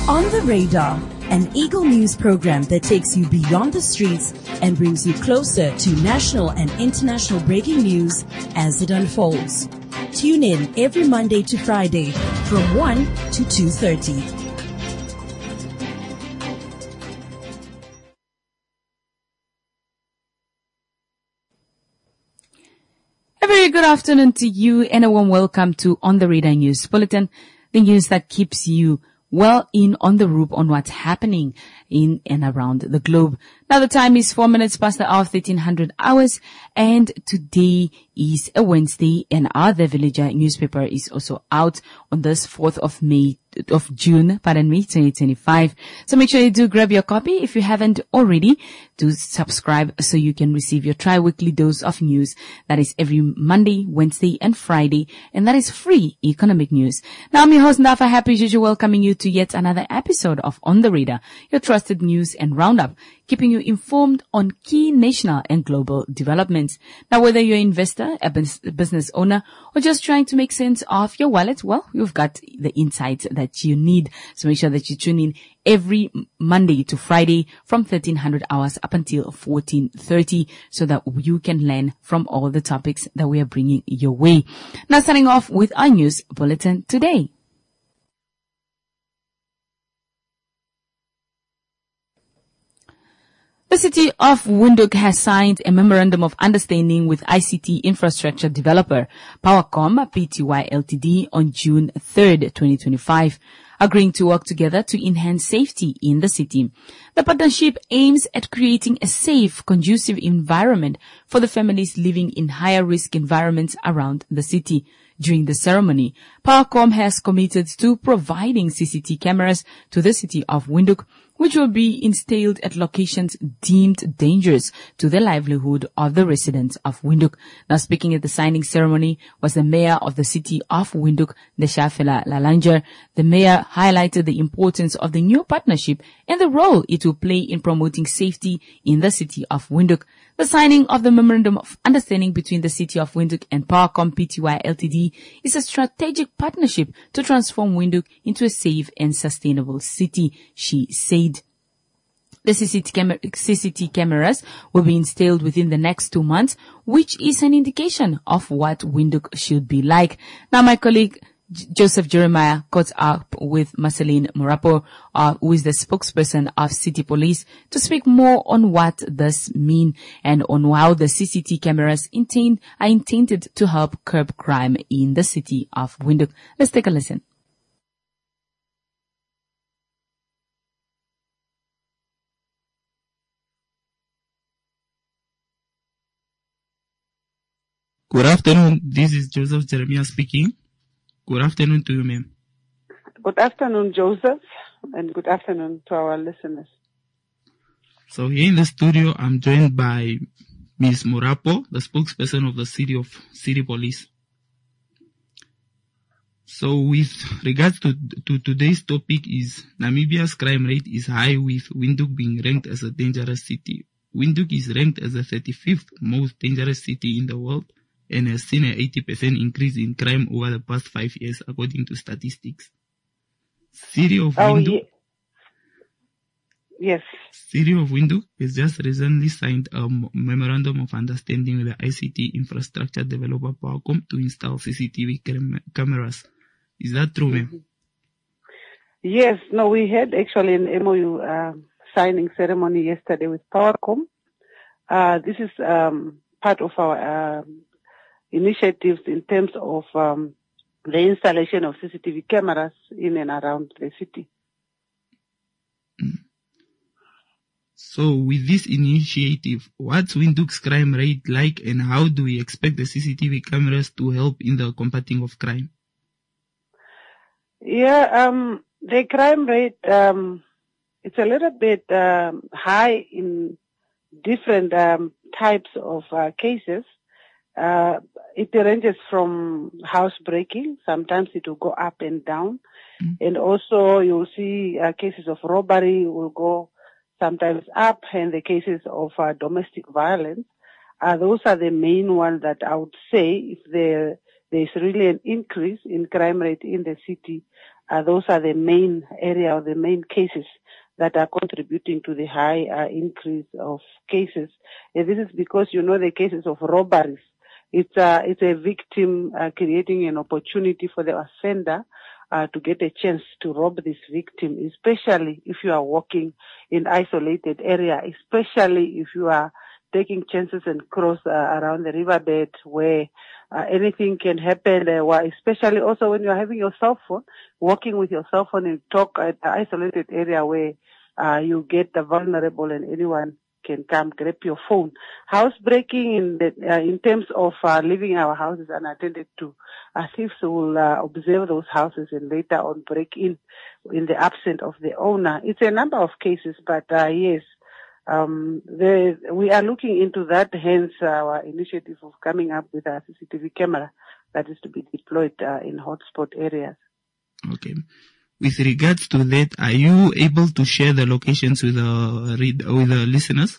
On the Radar, an Eagle News program that takes you beyond the streets and brings you closer to national and international breaking news as it unfolds. Tune in every Monday to Friday from 1 to 2:30. A very good afternoon to you and a warm welcome to On the Radar News Bulletin, the news that keeps you well in on the roop on what's happening in and around the globe. Now the time is 4 minutes past the hour of 1300 hours, and today is a Wednesday, and our The Villager newspaper is also out on this 4th of June, 2025. So make sure you do grab your copy if you haven't already. Do subscribe so you can receive your tri-weekly dose of news. That is every Monday, Wednesday, and Friday, and that is free economic news. Now I'm your host Ndafa, happy as usual, welcoming you to yet another episode of On the Radar, your trusted news and roundup, keeping you informed on key national and global developments. Now, whether you're an investor, a business owner, or just trying to make sense of your wallet, well, you've got the insights that you need. So make sure that you tune in every Monday to Friday from 1300 hours up until 14:30 so that you can learn from all the topics that we are bringing your way. Now, starting off with our news bulletin today. The city of Windhoek has signed a memorandum of understanding with ICT infrastructure developer Powercom Pty Ltd on June 3rd, 2025, agreeing to work together to enhance safety in the city. The partnership aims at creating a safe, conducive environment for the families living in higher risk environments around the city. During the ceremony, Powercom has committed to providing CCTV cameras to the city of Windhoek, which will be installed at locations deemed dangerous to the livelihood of the residents of Windhoek. Now, speaking at the signing ceremony was the mayor of the city of Windhoek, Neshafela Lalanger. The mayor highlighted the importance of the new partnership and the role it will play in promoting safety in the city of Windhoek. The signing of the Memorandum of Understanding between the City of Windhoek and Powercom Pty Ltd is a strategic partnership to transform Windhoek into a safe and sustainable city, she said. The CCTV cameras will be installed within the next 2 months, which is an indication of what Windhoek should be like. Now, my colleague Joseph Jeremiah caught up with Marceline Murapo, who is the spokesperson of City Police, to speak more on what this means and on how the CCTV cameras are intended to help curb crime in the city of Windhoek. Let's take a listen. Good afternoon. This is Joseph Jeremiah speaking. Good afternoon to you, ma'am. Good afternoon, Joseph, and good afternoon to our listeners. So here in the studio, I'm joined by Ms. Murapo, the spokesperson of the City Police. So with regards to today's topic is Namibia's crime rate is high, with Windhoek being ranked as a dangerous city. Windhoek is ranked as the 35th most dangerous city in the world and has seen an 80% increase in crime over the past 5 years, according to statistics. City of Windhoek. Yes. City of Windhoek has just recently signed a memorandum of understanding with the ICT infrastructure developer Powercom to install CCTV cameras. Is that true, ma'am? Yes. No, we had actually an MOU signing ceremony yesterday with Powercom. This is part of our initiatives in terms of the installation of CCTV cameras in and around the city. So with this initiative, what's Windhoek's crime rate like, and how do we expect the CCTV cameras to help in the combating of crime? Yeah, the crime rate, it's a little bit high in different types of cases. It ranges from housebreaking. Sometimes it will go up and down. And also you'll see cases of robbery will go sometimes up, and the cases of domestic violence. Those are the main ones that I would say if there's really an increase in crime rate in the city. those are the main area or the main cases that are contributing to the high increase of cases. And this is because, the cases of robberies. It's a victim creating an opportunity for the offender to get a chance to rob this victim, especially if you are walking in isolated area, especially if you are taking chances and cross around the riverbed where anything can happen, especially also when you are having your cell phone, walking with your cell phone and talk at an isolated area where you get vulnerable and anyone can come grab your phone. Housebreaking in terms of leaving our houses unattended to. Thieves will observe those houses and later on break in the absence of the owner. It's a number of cases, but yes, we are looking into that, hence our initiative of coming up with a CCTV camera that is to be deployed in hotspot areas. Okay. With regards to that, are you able to share the locations with the listeners?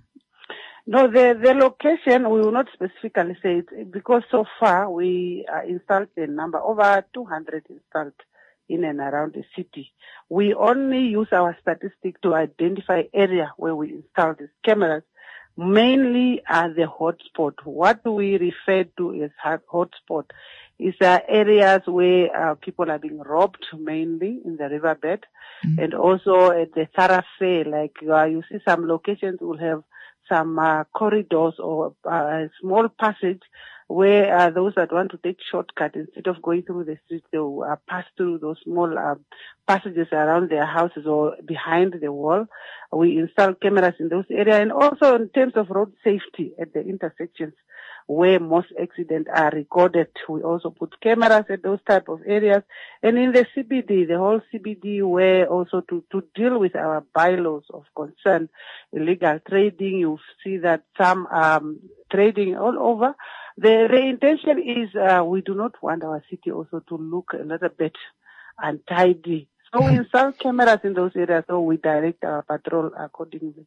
No, the location, we will not specifically say it because so far we installed a number, over 200 installed in and around the city. We only use our statistic to identify area where we install these cameras, mainly at the hotspot. What we refer to as hotspot is areas where people are being robbed, mainly in the riverbed, and also at the thoroughfare. Like you see, some locations will have some corridors or a small passage where those that want to take shortcut, instead of going through the streets, they will pass through those small passages around their houses or behind the wall. We install cameras in those areas, and also in terms of road safety at the intersections where most accidents are recorded. We also put cameras at those type of areas. And in the CBD, the whole CBD, where also to deal with our bylaws of concern, illegal trading, you see that some trading all over. The intention is we do not want our city also to look a little bit untidy. So we install cameras in those areas, so we direct our patrol accordingly.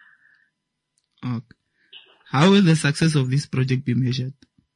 Okay. How will the success of this project be measured?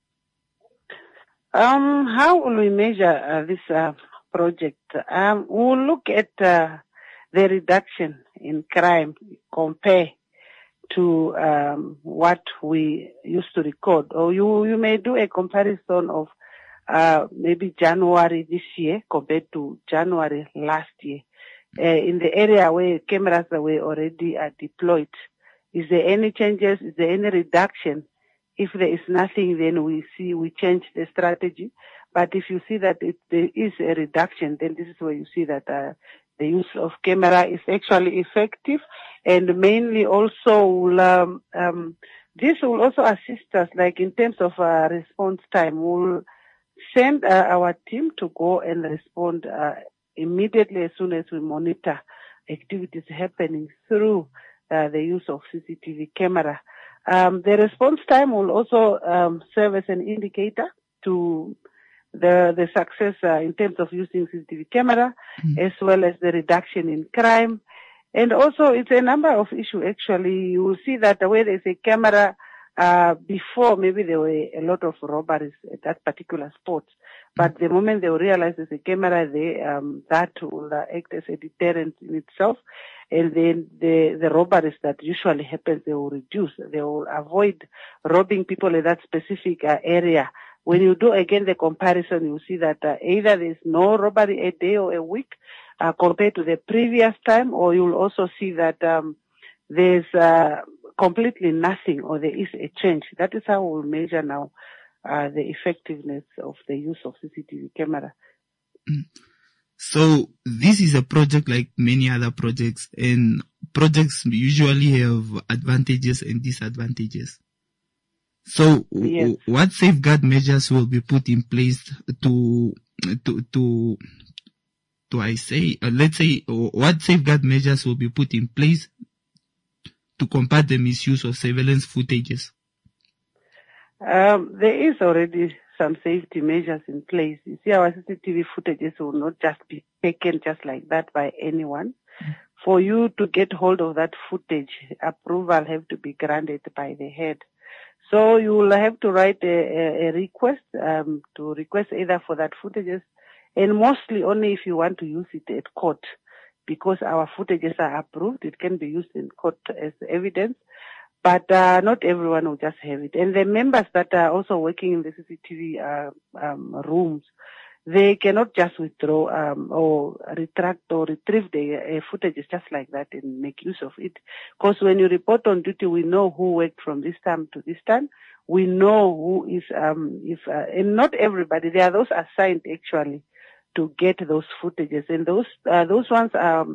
How will we measure this project? We'll look at the reduction in crime compared to what we used to record. Or you may do a comparison of maybe January this year compared to January last year. In the area where cameras were already deployed, is there any changes? Is there any reduction? If there is nothing, then we change the strategy. But if you see that there is a reduction, then this is where you see that the use of camera is actually effective, and mainly also this will also assist us, like in terms of response time. We'll send our team to go and respond immediately as soon as we monitor activities happening through the use of CCTV camera. The response time will also serve as an indicator to the success in terms of using CCTV camera, as well as the reduction in crime. And also, it's a number of issues, actually. You will see that where there's a camera, before, maybe there were a lot of robberies at that particular spot. But the moment they will realize there's a camera there, that will act as a deterrent in itself. And then the robberies that usually happen, they will reduce. They will avoid robbing people in that specific area. When you do again the comparison, you see that either there's no robbery a day or a week compared to the previous time, or you'll also see that there's completely nothing, or there is a change. That is how we'll measure now the effectiveness of the use of CCTV camera. So this is a project like many other projects, and projects usually have advantages and disadvantages. So yes. What safeguard measures will be put in place what safeguard measures will be put in place to combat the misuse of surveillance footages? There is already some safety measures in place. You see, our CCTV footages will not just be taken just like that by anyone. For you to get hold of that footage, approval have to be granted by the head. So you will have to write a request to request either for that footages and mostly only if you want to use it at court, because our footages are approved. It can be used in court as evidence, but not everyone will just have it. And the members that are also working in the CCTV rooms, they cannot just withdraw or retract or retrieve the footages just like that and make use of it. Because when you report on duty, we know who worked from this time to this time. We know who is, and not everybody. There are those assigned actually to get those footages, and those ones,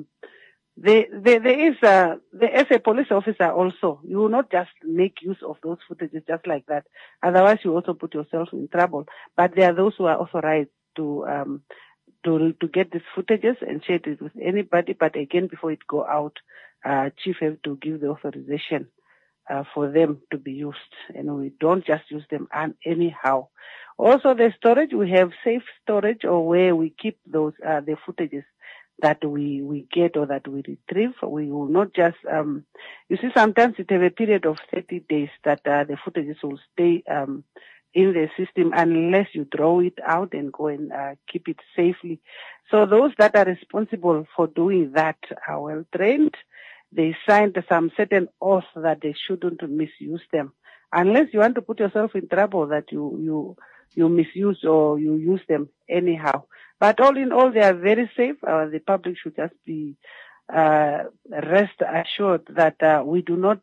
as a police officer also, you will not just make use of those footages just like that. Otherwise, you also put yourself in trouble. But there are those who are authorized to get these footages and share it with anybody. But again, before it go out, chief have to give the authorization for them to be used, and we don't just use them anyhow. Also, the storage, we have safe storage, or where we keep those the footages that we get or that we retrieve. We will not just you see, sometimes it have a period of 30 days that the footages will stay in the system unless you draw it out and go and keep it safely. So those that are responsible for doing that are well trained. They signed some certain oath that they shouldn't misuse them, unless you want to put yourself in trouble that you misuse or you use them anyhow. But all in all, they are very safe. The public should just be rest assured that we do not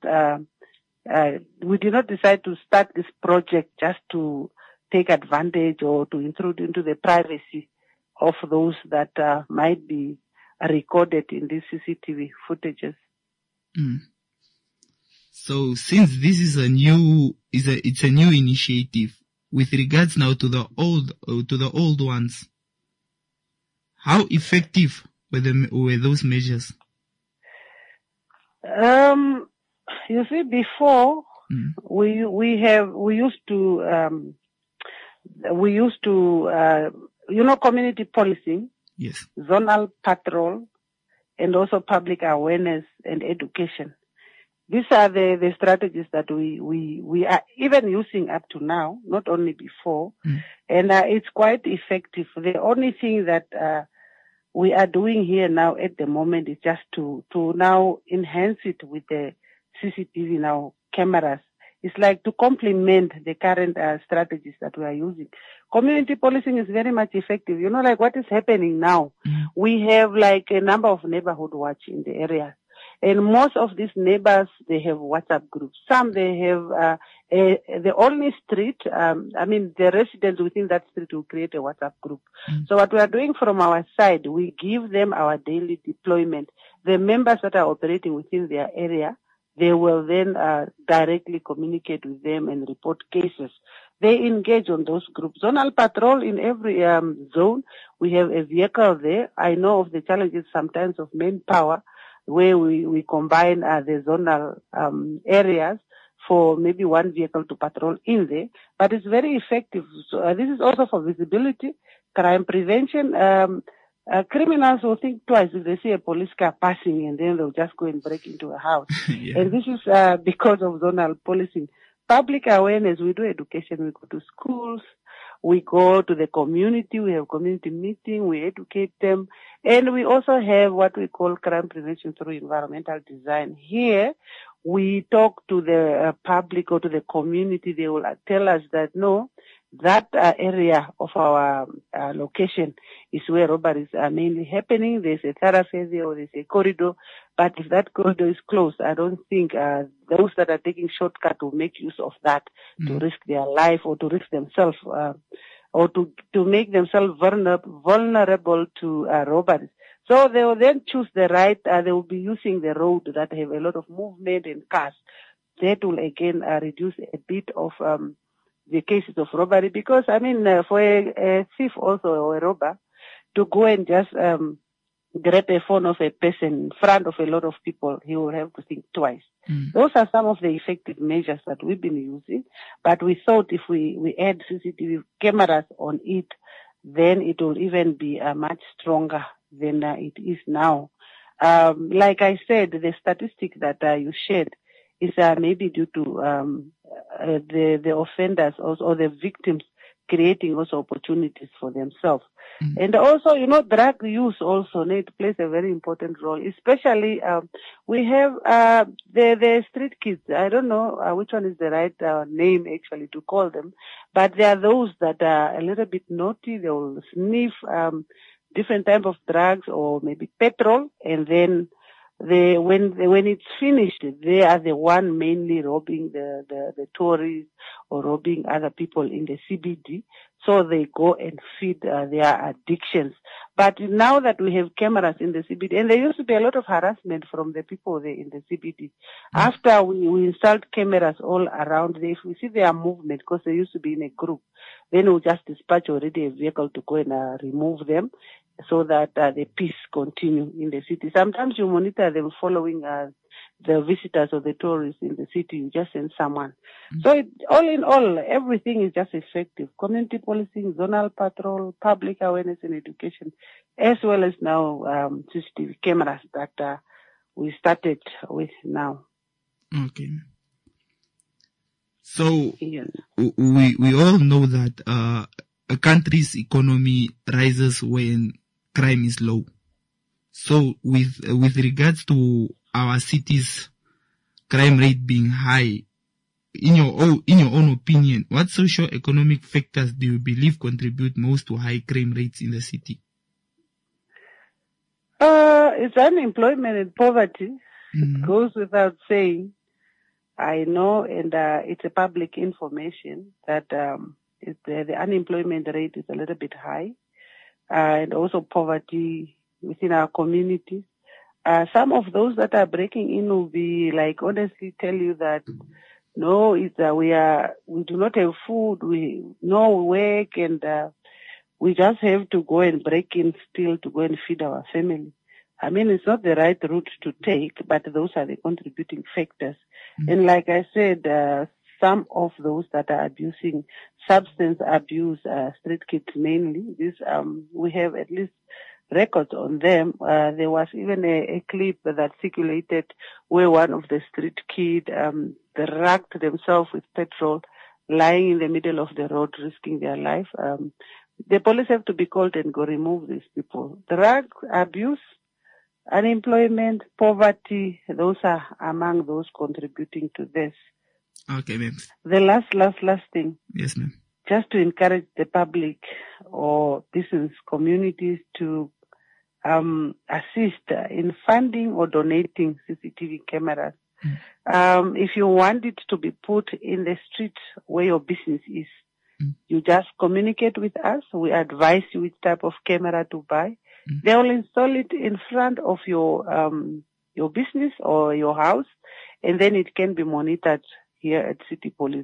decide to start this project just to take advantage or to intrude into the privacy of those that might be recorded in these CCTV footages. Mm. So since this is it's a new initiative with regards now to the old ones, how effective were those measures? You see, before we used to community policing, yes, zonal patrol, and also public awareness and education. These are the strategies that we are even using up to now, not only before, and it's quite effective. The only thing that we are doing here now at the moment is just to now enhance it with the CCTV now cameras. It's like to complement the current strategies that we are using. Community policing is very much effective. You know, like what is happening now. We have like a number of neighborhood watch in the area. And most of these neighbors, they have WhatsApp groups. Some, they have the only street, the residents within that street will create a WhatsApp group. So what we are doing from our side, we give them our daily deployment. The members that are operating within their area, they will then directly communicate with them and report cases. They engage on those groups. Zonal patrol in every zone, we have a vehicle there. I know of the challenges sometimes of manpower, where we combine the zonal areas for maybe one vehicle to patrol in there. But it's very effective. So this is also for visibility, crime prevention. Criminals will think twice if they see a police car passing, and then they'll just go and break into a house. Yeah. And this is because of zonal policing. Public awareness, we do education, we go to schools, we go to the community, we have community meeting, we educate them, and we also have what we call crime prevention through environmental design. Here, we talk to the public or to the community. They will tell us that no, that area of our location is where robberies are mainly happening. There's a thoroughfare there or there's a corridor. But if that corridor is closed, I don't think those that are taking shortcut will make use of that to risk their life or to risk themselves or to make themselves vulnerable to robberies. So they will then choose the right, they will be using the road that have a lot of movement and cars. That will again reduce a bit of the cases of robbery, because for a thief also or a robber to go and just grab a phone of a person in front of a lot of people, he will have to think twice. Those are some of the effective measures that we've been using, but we thought if we add CCTV cameras on it, then it will even be much stronger than it is now. Like I said, the statistic that you shared is maybe due to the offenders or the victims creating also opportunities for themselves. And also, drug use also plays a very important role, especially, we have, the street kids. I don't know which one is the right name actually to call them, but there are those that are a little bit naughty. They will sniff, different type of drugs or maybe petrol, and then when it's finished, they are the one mainly robbing the tourists or robbing other people in the CBD. So they go and feed their addictions. But now that we have cameras in the CBD, and there used to be a lot of harassment from the people there in the CBD. After we installed cameras all around, if we see their movement, because they used to be in a group, then we'll just dispatch already a vehicle to go and remove them, so that the peace continue in the city. Sometimes you monitor them following the visitors or the tourists in the city. You just send someone. So all in all, everything is just effective. Community policing, zonal patrol, public awareness and education, as well as now CCTV cameras that we started with now. Okay. So we all know that a country's economy rises when crime is low. So with regards to our city's crime rate being high, in your own opinion, what socio-economic factors do you believe contribute most to high crime rates in the city? It's unemployment and poverty. It goes without saying. I know, and it's a public information that the unemployment rate is a little bit high, and also poverty within our communities. Some of those that are breaking in will be like honestly tell you that no, it's we do not have food, we no work, and we just have to go and break in still to go and feed our family. I mean, it's not the right route to take, but those are the contributing factors. And like I said, some of those that are abusing substance abuse, street kids mainly, we have at least records on them. There was even a clip that circulated where one of the street kids drugged themselves with petrol, lying in the middle of the road, risking their life. The police have to be called and go remove these people. Drug abuse, unemployment, poverty, those are among those contributing to this. Okay, ma'am. The last thing. Yes, ma'am. Just to encourage the public or business communities to assist in funding or donating CCTV cameras. If you want it to be put in the street where your business is, you just communicate with us. We advise you which type of camera to buy. They will install it in front of your business or your house, and then it can be monitored here at City Police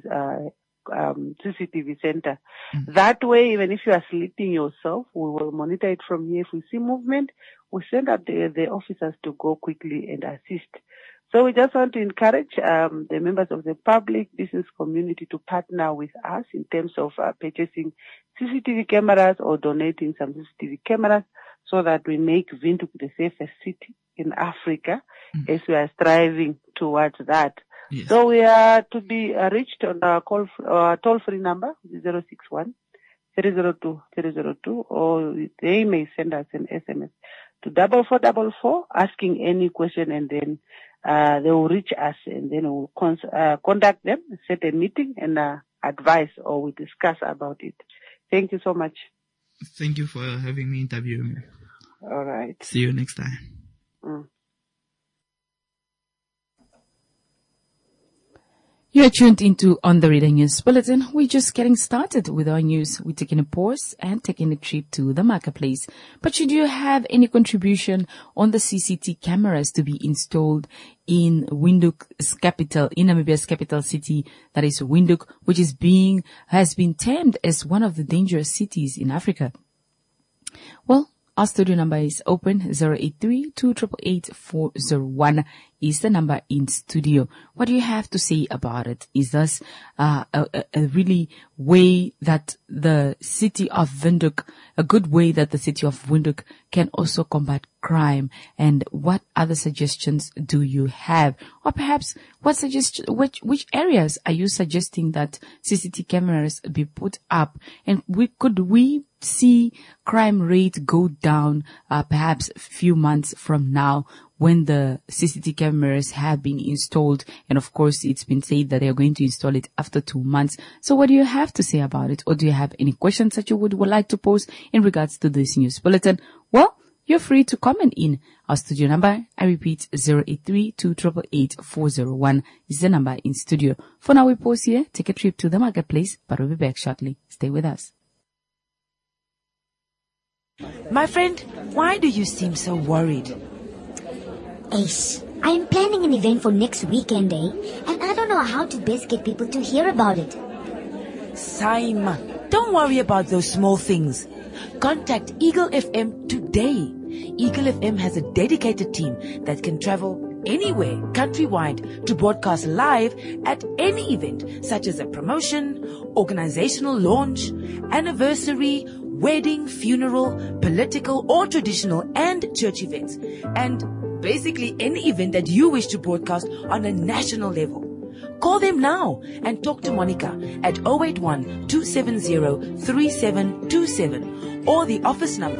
CCTV Center. That way, even if you are sleeping yourself, we will monitor it from here. If we see movement, we send out the officers to go quickly and assist. So we just want to encourage the members of the public business community to partner with us in terms of purchasing CCTV cameras or donating some CCTV cameras, so that we make Windhoek the safest city in Africa, as we are striving towards that. Yes. So we are to be reached on our toll-free number, 061 302 302, or they may send us an SMS to 4444 asking any question, and then they will reach us, and then we'll contact them, set a meeting, and advise, or we discuss about it. Thank you so much. Thank you for having me interview me. All right. See you next time. You're tuned into On the Reader News Bulletin. We're just getting started with our news. We're taking a pause and taking a trip to the marketplace. But should you have any contribution on the CCTV cameras to be installed in Windhoek's capital, in Namibia's capital city, that is Windhoek, which has been termed as one of the dangerous cities in Africa? Well, our studio number is open. 083-288-401 is the number in studio. What do you have to say about it? Is this a really way that the city of Windhoek, a good way that the city of Windhoek can also combat crime, and what other suggestions do you have? Or perhaps which areas are you suggesting that CCTV cameras be put up? And could we see crime rate go down perhaps a few months from now when the CCTV cameras have been installed? And of course, it's been said that they are going to install it after 2 months. So what do you have to say about it? Or do you have any questions that you would like to pose in regards to this news bulletin? Well, you're free to comment in. Our studio number, I repeat, 083-288-401 is the number in studio. For now, we pause here, take a trip to the marketplace, but we'll be back shortly. Stay with us. My friend, why do you seem so worried? Ace, I am planning an event for next weekend, and I don't know how to best get people to hear about it. Simon, don't worry about those small things. Contact Eagle FM today. Eagle FM has a dedicated team that can travel anywhere countrywide to broadcast live at any event, such as a promotion, organizational launch, anniversary, wedding, funeral, political or traditional and church events, and basically any event that you wish to broadcast on a national level. Call them now and talk to Monica at 081-270-3727 or the office number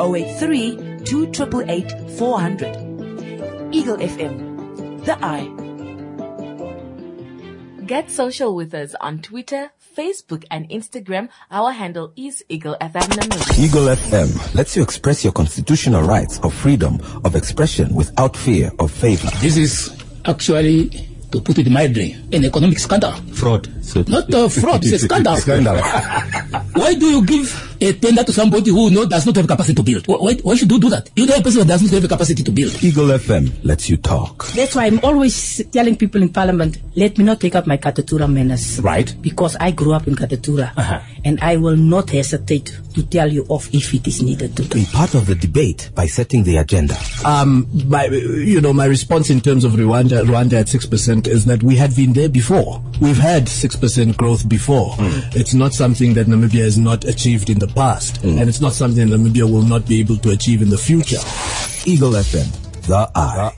083-288-400. Eagle FM, the eye. Get social with us on Twitter, Facebook and Instagram. Our handle is Eagle FM Namibia. Eagle FM lets you express your constitutional rights of freedom of expression without fear of favor. This is actually, to put it mildly, an economic scandal. Fraud. So not fraud, it's a scandal. Why do you give a tender to somebody who does not have capacity to build? Why should you do that? You know a person that does not have a capacity to build. Eagle FM lets you talk. That's why I'm always telling people in Parliament, let me not take up my Katatura menace. Right. Because I grew up in Katatura. And I will not hesitate to tell you off if it is needed to. Be part of the debate by setting the agenda. My response in terms of Rwanda at 6% is that we had been there before. We've had 6% growth before. It's not something that Namibia has not achieved in the past. And it's not something Namibia will not be able to achieve in the future. Eagle FM, the eye.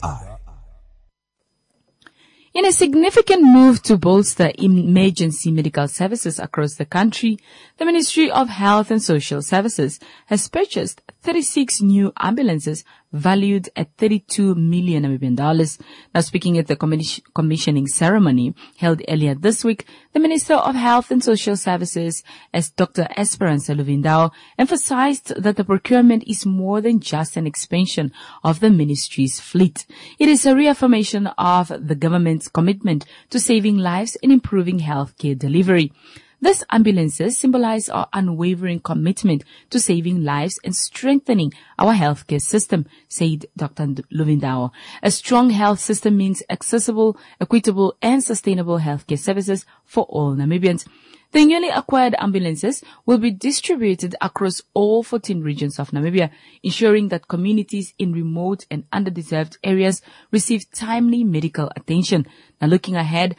In a significant move to bolster emergency medical services across the country, the Ministry of Health and Social Services has purchased 36 new ambulances valued at 32 million Namibian dollars. Now, speaking at the commissioning ceremony held earlier this week, the Minister of Health and Social Services, as Dr. Esperança Luvindao, emphasized that the procurement is more than just an expansion of the ministry's fleet. It is a reaffirmation of the government's commitment to saving lives and improving healthcare delivery. These ambulances symbolize our unwavering commitment to saving lives and strengthening our healthcare system, said Dr. Luvindao. A strong health system means accessible, equitable, and sustainable healthcare services for all Namibians. The newly acquired ambulances will be distributed across all 14 regions of Namibia, ensuring that communities in remote and underdeserved areas receive timely medical attention. Now, looking ahead,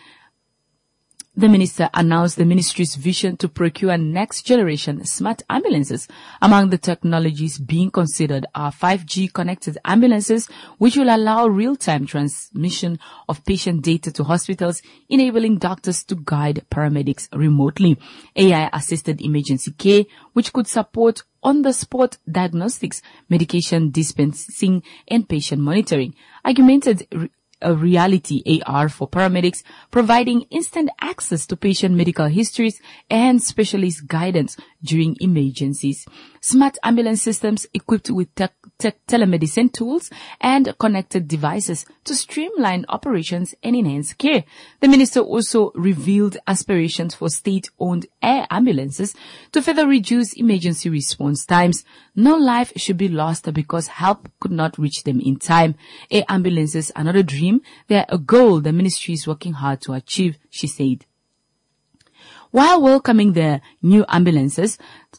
the minister announced the ministry's vision to procure next-generation smart ambulances. Among the technologies being considered are 5G connected ambulances, which will allow real-time transmission of patient data to hospitals, enabling doctors to guide paramedics remotely. AI-assisted emergency care, which could support on-the-spot diagnostics, medication dispensing, and patient monitoring. Augmented reality AR for paramedics, providing instant access to patient medical histories and specialist guidance during emergencies. Smart ambulance systems equipped with telemedicine tools and connected devices to streamline operations and enhance care. The minister also revealed aspirations for state-owned air ambulances to further reduce emergency response times. No life should be lost because help could not reach them in time. Air ambulances are not a dream, they are a goal the ministry is working hard to achieve, she said. While welcoming the new ambulances,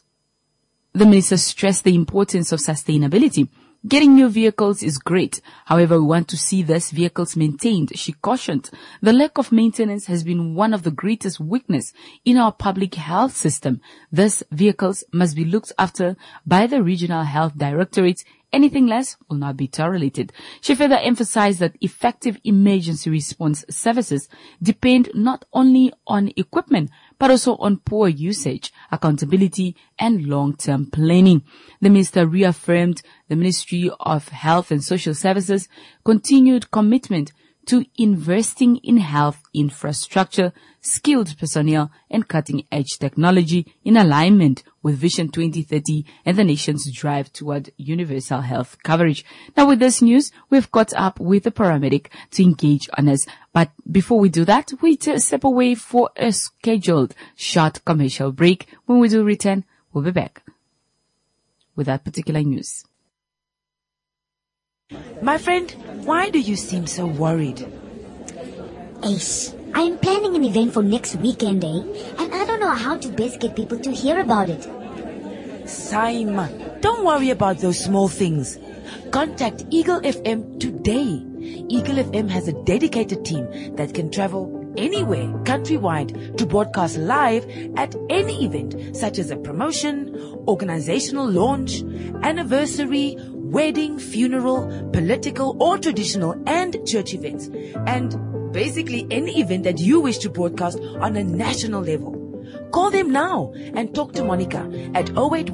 the minister stressed the importance of sustainability. Getting new vehicles is great. However, we want to see these vehicles maintained, she cautioned. The lack of maintenance has been one of the greatest weaknesses in our public health system. These vehicles must be looked after by the regional health directorates Anything less will not be tolerated. She further emphasized that effective emergency response services depend not only on equipment, but also on poor usage, accountability, and long-term planning. The minister reaffirmed the Ministry of Health and Social Services' continued commitment to investing in health infrastructure, skilled personnel, and cutting-edge technology in alignment with Vision 2030 and the nation's drive toward universal health coverage. Now, with this news, we've caught up with the paramedic to engage on us. But before we do that, we step away for a scheduled short commercial break. When we do return, we'll be back with that particular news. My friend, why do you seem so worried? Ace, I am planning an event for next weekend, and I don't know how to best get people to hear about it. Saima, don't worry about those small things. Contact Eagle FM today. Eagle FM has a dedicated team that can travel anywhere countrywide to broadcast live at any event, such as a promotion, organizational launch, anniversary, wedding, funeral, political or traditional and church events, and basically any event that you wish to broadcast on a national level. Call them now and talk to Monica at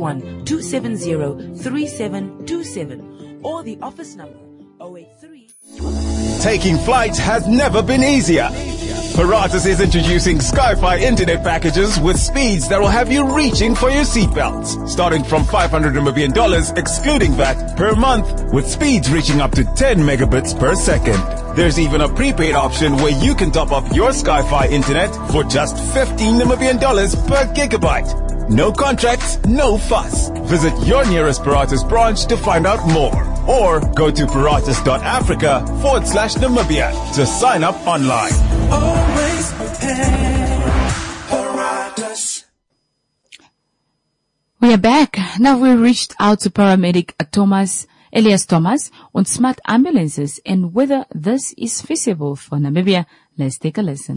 081-270-3727 or the office number 083. Taking flights has never been easier. Paratus is introducing Sky-Fi internet packages with speeds that will have you reaching for your seatbelts. Starting from $500 Namibian excluding VAT per month, with speeds reaching up to 10 megabits per second. There's even a prepaid option where you can top up your Sky-Fi internet for just $15 Namibian per gigabyte. No contracts, no fuss. Visit your nearest Paratus branch to find out more. Or go to paratus.africa/Namibia to sign up online. Always prepare. Paratus. We are back. Now we reached out to paramedic Elias Thomas on smart ambulances and whether this is feasible for Namibia. Let's take a listen.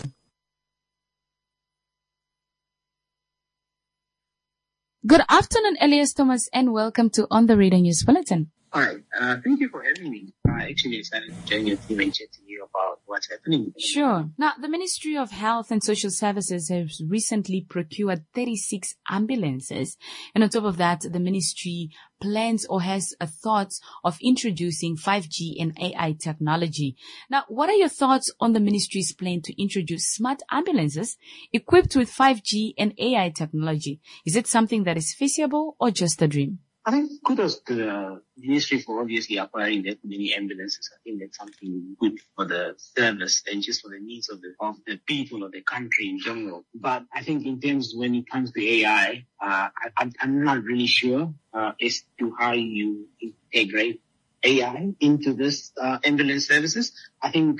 Good afternoon, Elias Thomas, and welcome to On the Radio News Bulletin. Hi, thank you for having me. Actually excited to join your team and chat to you about what's happening. Sure. Now, the Ministry of Health and Social Services has recently procured 36 ambulances. And on top of that, the ministry plans or has a thoughts of introducing 5G and AI technology. Now, what are your thoughts on the ministry's plan to introduce smart ambulances equipped with 5G and AI technology? Is it something that is feasible or just a dream? I think kudos to the ministry for obviously acquiring that many ambulances. I think that's something good for the service and just for the needs of the people of the country in general. But I think in terms when it comes to AI, I'm not really sure as to how you integrate AI into this ambulance services. I think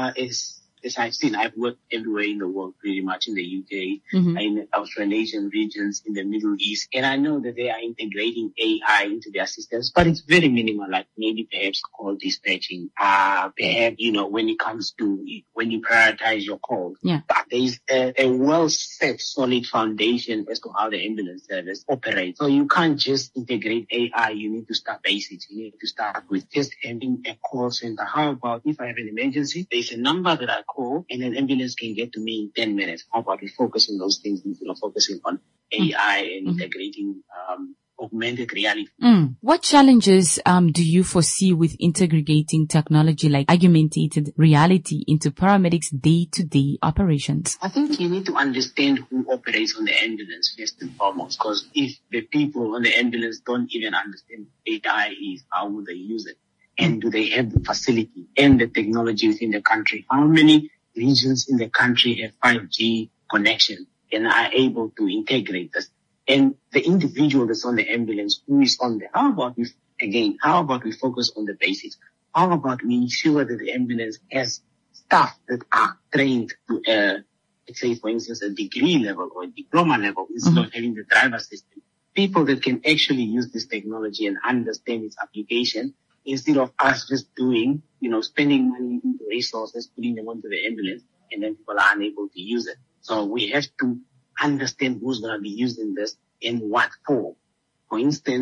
as I've seen, I've worked everywhere in the world, pretty much in the UK, in the Australasian regions, in the Middle East. And I know that they are integrating AI into their systems, but it's very minimal, like maybe perhaps call dispatching, perhaps, when it comes to when you prioritize your calls. Yeah. But there's a well-set, solid foundation as to how the ambulance service operates. So you can't just integrate AI. You need to start basics. You need to start with just having a call center. How about if I have an emergency, there's a number that I call and an ambulance can get to me in 10 minutes. How about we focus on those things instead of focusing on AI and integrating augmented reality? What challenges do you foresee with integrating technology like augmented reality into paramedics' day-to-day operations? I think you need to understand who operates on the ambulance first and foremost, because if the people on the ambulance don't even understand what AI is, how will they use it? And do they have the facility and the technology within the country? How many regions in the country have 5G connection and are able to integrate this? And the individual that's on the ambulance, who is on there? How about we focus on the basics? How about we ensure that the ambulance has staff that are trained to, let's say, for instance, a degree level or a diploma level instead of having the driver system? People that can actually use this technology and understand its application, instead of us just doing, spending money into resources, putting them onto the ambulance, and then people are unable to use it. So we have to understand who's going to be using this in what form. For instance,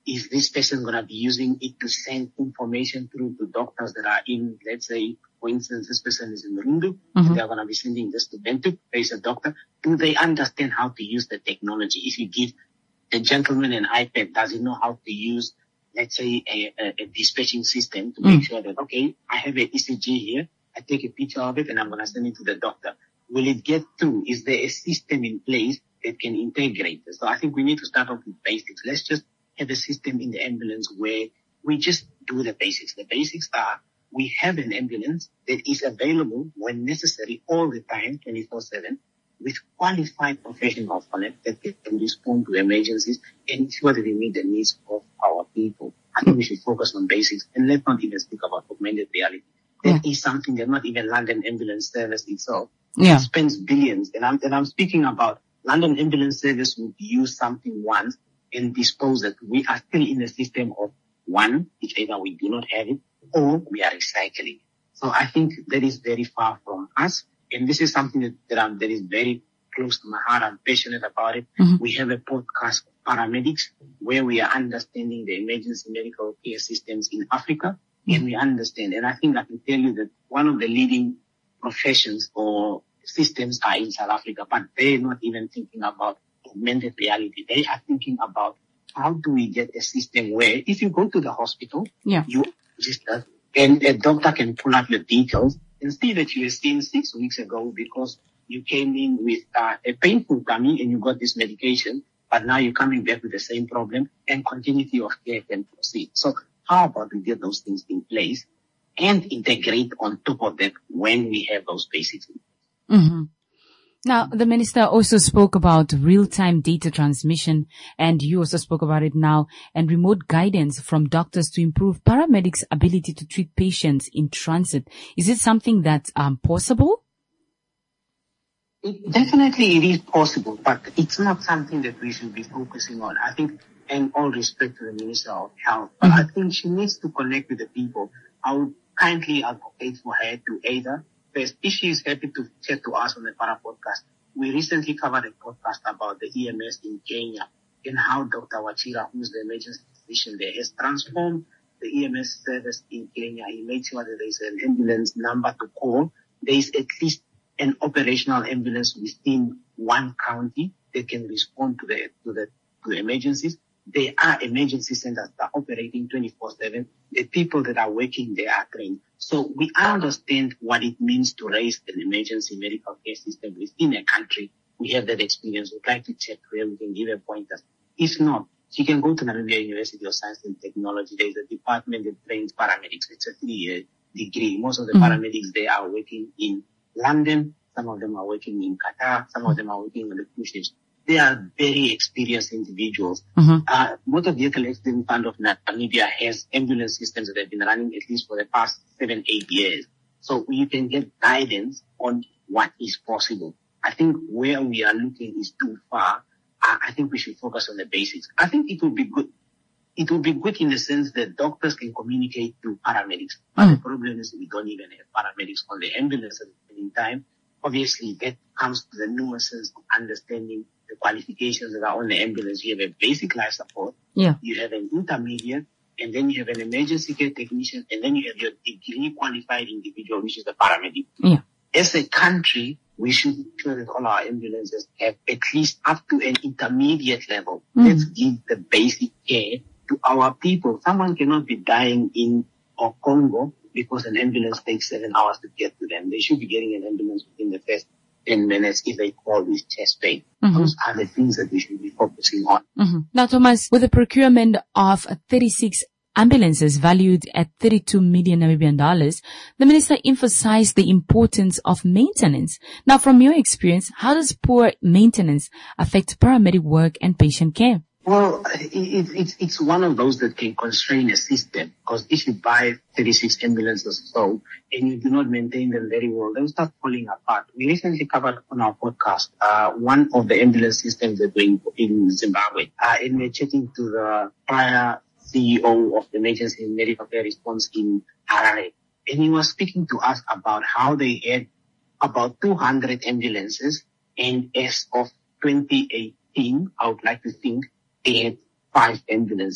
is this person going to be using it to send information through to doctors that are in, let's say, for instance, this person is in Rundu, and they're going to be sending this to Bentuk, there is a doctor. Do they understand how to use the technology? If you give the gentleman an iPad, does he know how to use, let's say, a dispatching system to make sure that, okay, I have an ECG here, I take a picture of it, and I'm going to send it to the doctor. Will it get through? Is there a system in place that can integrate this? So I think we need to start off with basics. Let's just have a system in the ambulance where we just do the basics. The basics are we have an ambulance that is available when necessary all the time, 24/7, with qualified professionals on it that can respond to emergencies and ensure that we meet the needs of our people. I think we should focus on basics and let's not even speak about augmented reality. That is something that not even London Ambulance Service itself spends billions. And I'm speaking about London Ambulance Service would use something once and dispose it. We are still in a system of one, which either we do not have it or we are recycling. So I think that is very far from us. And this is something that is very close to my heart. I'm passionate about it. We have a podcast of paramedics where we are understanding the emergency medical care systems in Africa. And we understand. And I think I can tell you that one of the leading professions or systems are in South Africa, but they're not even thinking about augmented reality. They are thinking about how do we get a system where if you go to the hospital, you register and a doctor can pull up your details and see that you were seen 6 weeks ago because you came in with a painful tummy and you got this medication, but now you're coming back with the same problem and continuity of care can proceed. So how about we get those things in place and integrate on top of that when we have those basics? Now, the minister also spoke about real-time data transmission, and you also spoke about it now, and remote guidance from doctors to improve paramedics' ability to treat patients in transit. Is it something that's possible? Definitely it is possible, but it's not something that we should be focusing on. I think, and all respect to the Minister of Health, but I think she needs to connect with the people. I would kindly advocate for her to either first, if she is happy to chat to us on the Para podcast, we recently covered a podcast about the EMS in Kenya and how Dr. Wachira, who's the emergency physician there, has transformed the EMS service in Kenya. He made sure that there is an ambulance number to call. There is at least an operational ambulance within one county that can respond to the emergencies. There are emergency centers that are operating 24/7. The people that are working there are trained. So we understand what it means to raise an emergency medical care system within a country. We have that experience. We'd like to check where we can give her pointers. If not, she can go to Namibia University of Science and Technology. There's a department that trains paramedics. It's a 3-year degree. Most of the paramedics there are working in London. Some of them are working in Qatar. Some of them are working on the cruise ships. They are very experienced individuals. Motor Vehicle Accident Fund of Namibia has ambulance systems that have been running at least for the past 7-8 years. So you can get guidance on what is possible. I think where we are looking is too far. I think we should focus on the basics. I think it will be good. It will be good in the sense that doctors can communicate to paramedics. But the problem is we don't even have paramedics on the ambulance at the same time. Obviously, that comes to the nuances of understanding the qualifications that are on the ambulance. You have a basic life support. You have an intermediate, and then you have an emergency care technician, and then you have your degree qualified individual, which is the paramedic. As a country, we should ensure that all our ambulances have at least up to an intermediate level. Let's give the basic care to our people. Someone cannot be dying in Congo because an ambulance takes 7 hours to get to them. They should be getting an ambulance within the first 10 minutes if they call with chest pain. Those are the things that we should be focusing on. Now, Thomas, with the procurement of 36 ambulances valued at 32 million Namibian dollars, the minister emphasized the importance of maintenance. Now, from your experience, how does poor maintenance affect paramedic work and patient care? Well, it's one of those that can constrain a system, because if you buy 36 ambulances or so and you do not maintain them very well, they'll start falling apart. We recently covered on our podcast one of the ambulance systems that were in Zimbabwe, and we're chatting to the prior CEO of the Emergency Medical Care Response in Harare, and he was speaking to us about how they had about 200 ambulances, and as of 2018, I would like to think, they had 5 ambulances.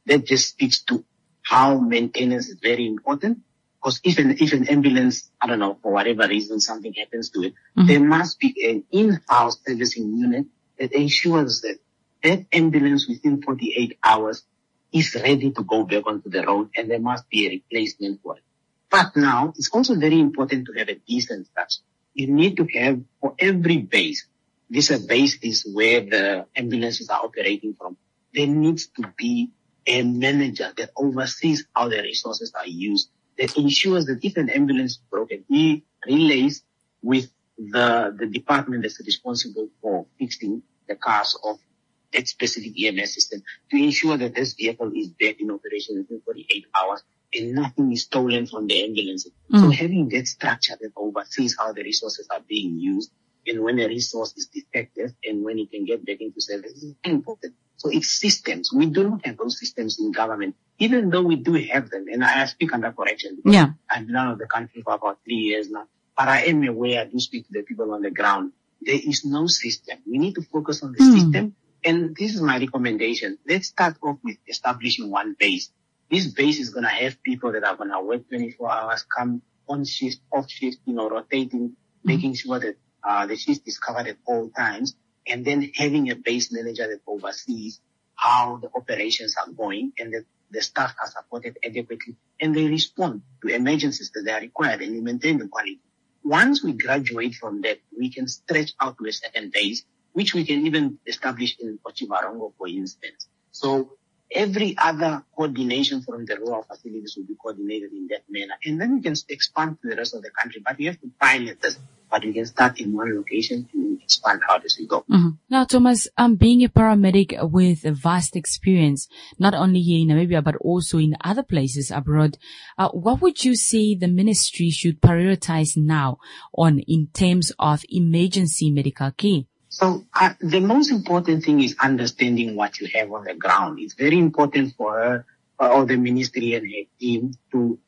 that just speaks to how maintenance is very important. Because if an ambulance, I don't know, for whatever reason, something happens to it, there must be an in-house servicing unit that ensures that that ambulance within 48 hours is ready to go back onto the road, and there must be a replacement for it. But now, it's also very important to have a decent structure. You need to have, for every base, this base is where the ambulances are operating from, there needs to be a manager that oversees how the resources are used, that ensures that if an ambulance is broken, he relays with the department that's responsible for fixing the cars of that specific EMS system to ensure that this vehicle is back in operation within 48 hours and nothing is stolen from the ambulance. So having that structure that oversees how the resources are being used and when a resource is defective and when it can get back into service is important. So it's systems. We do not have those systems in government, even though we do have them. And I speak under correction because I've been out of the country for about 3 years now. But I am aware, I do speak to the people on the ground. There is no system. We need to focus on the system. And this is my recommendation. Let's start off with establishing one base. This base is going to have people that are going to work 24 hours, come on shift, off shift, rotating, making sure that the shift is covered at all times. And then having a base manager that oversees how the operations are going and that the staff are supported adequately and they respond to emergencies that they are required and you maintain the quality. Once we graduate from that, we can stretch out to a second base, which we can even establish in Otjiwarongo, for instance. So every other coordination from the rural facilities will be coordinated in that manner. And then we can expand to the rest of the country. But we have to pilot this. But we can start in one location and expand out as we go. Now, Thomas, being a paramedic with a vast experience, not only here in Namibia, but also in other places abroad, what would you say the ministry should prioritize now in terms of emergency medical care? So the most important thing is understanding what you have on the ground. It's very important for her or the ministry and her team to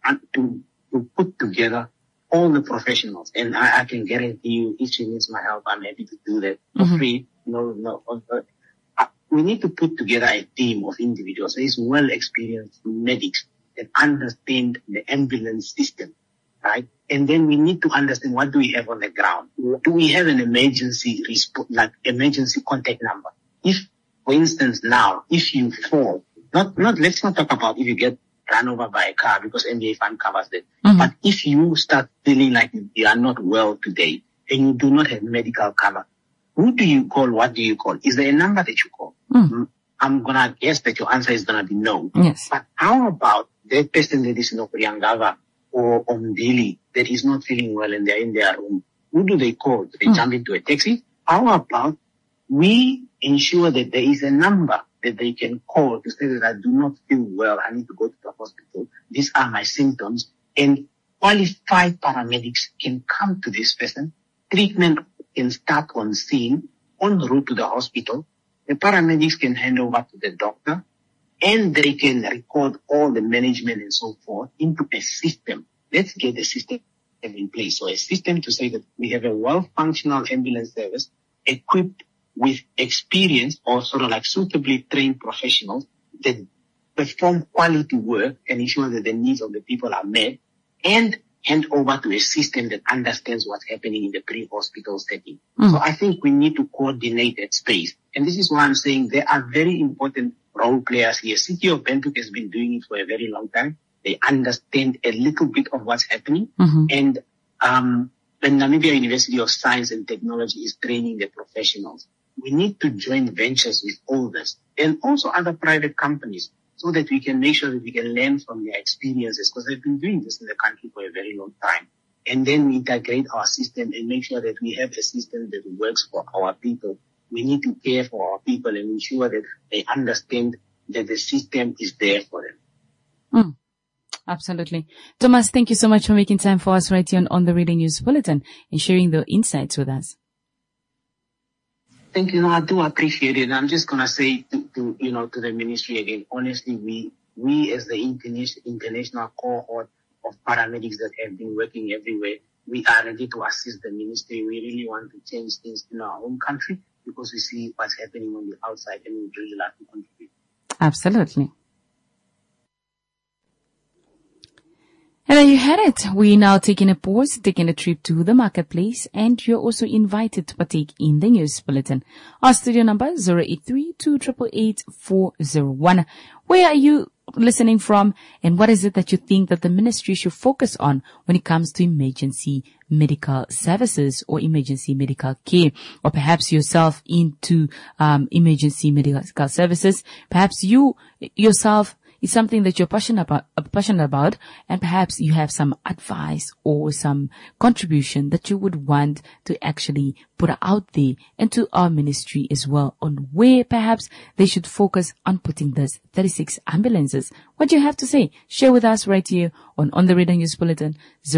put together all the professionals. And I can guarantee you, if she needs my help, I'm happy to do that for free. We need to put together a team of individuals. These well-experienced medics that understand the ambulance system, right? And then we need to understand what do we have on the ground. Do we have an emergency emergency contact number? If, for instance, now, if you fall, let's not talk about if you get run over by a car because MBA fund covers that. But if you start feeling like you are not well today and you do not have medical cover, who do you call? What do you call? Is there a number that you call? I'm going to guess that your answer is going to be no. Yes. But how about that person that is in Okuriangava or Omdili that is not feeling well and they're in their room? Who do they call? Do they jump into a taxi? How about we ensure that there is a number that they can call to say that I do not feel well, I need to go to the hospital, these are my symptoms, and qualified paramedics can come to this person, treatment can start on scene, en route to the hospital, the paramedics can hand over to the doctor, and they can record all the management and so forth into a system. Let's get the system in place. So a system to say that we have a well-functional ambulance service equipped with experience or sort of like suitably trained professionals that perform quality work and ensure that the needs of the people are met and hand over to a system that understands what's happening in the pre-hospital setting. So I think we need to coordinate that space. And this is why I'm saying there are very important role players here. City of Windhoek has been doing it for a very long time. They understand a little bit of what's happening. And the Namibia University of Science and Technology is training the professionals. We need to join ventures with all this and also other private companies so that we can make sure that we can learn from their experiences because they've been doing this in the country for a very long time. And then we integrate our system and make sure that we have a system that works for our people. We need to care for our people and ensure that they understand that the system is there for them. Absolutely. Thomas, thank you so much for making time for us right here on the Reading News Bulletin and sharing the insights with us. Thank you. I do appreciate it. I'm just going to say to the ministry again, honestly, we as the international cohort of paramedics that have been working everywhere, we are ready to assist the ministry. We really want to change things in our own country because we see what's happening on the outside and we really like to contribute. Absolutely. And there you had it. We're now taking a pause, taking a trip to the marketplace, and you're also invited to partake in the news bulletin. Our studio number 083-288-8401. Where are you listening from, and what is it that you think that the ministry should focus on when it comes to emergency medical services or emergency medical care, or perhaps yourself into emergency medical services? Perhaps you yourself is something that you're passionate about, and perhaps you have some advice or some contribution that you would want to actually put out there and to our ministry as well on where perhaps they should focus on putting those 36 ambulances. What do you have to say? Share with us right here on the Radio News Bulletin.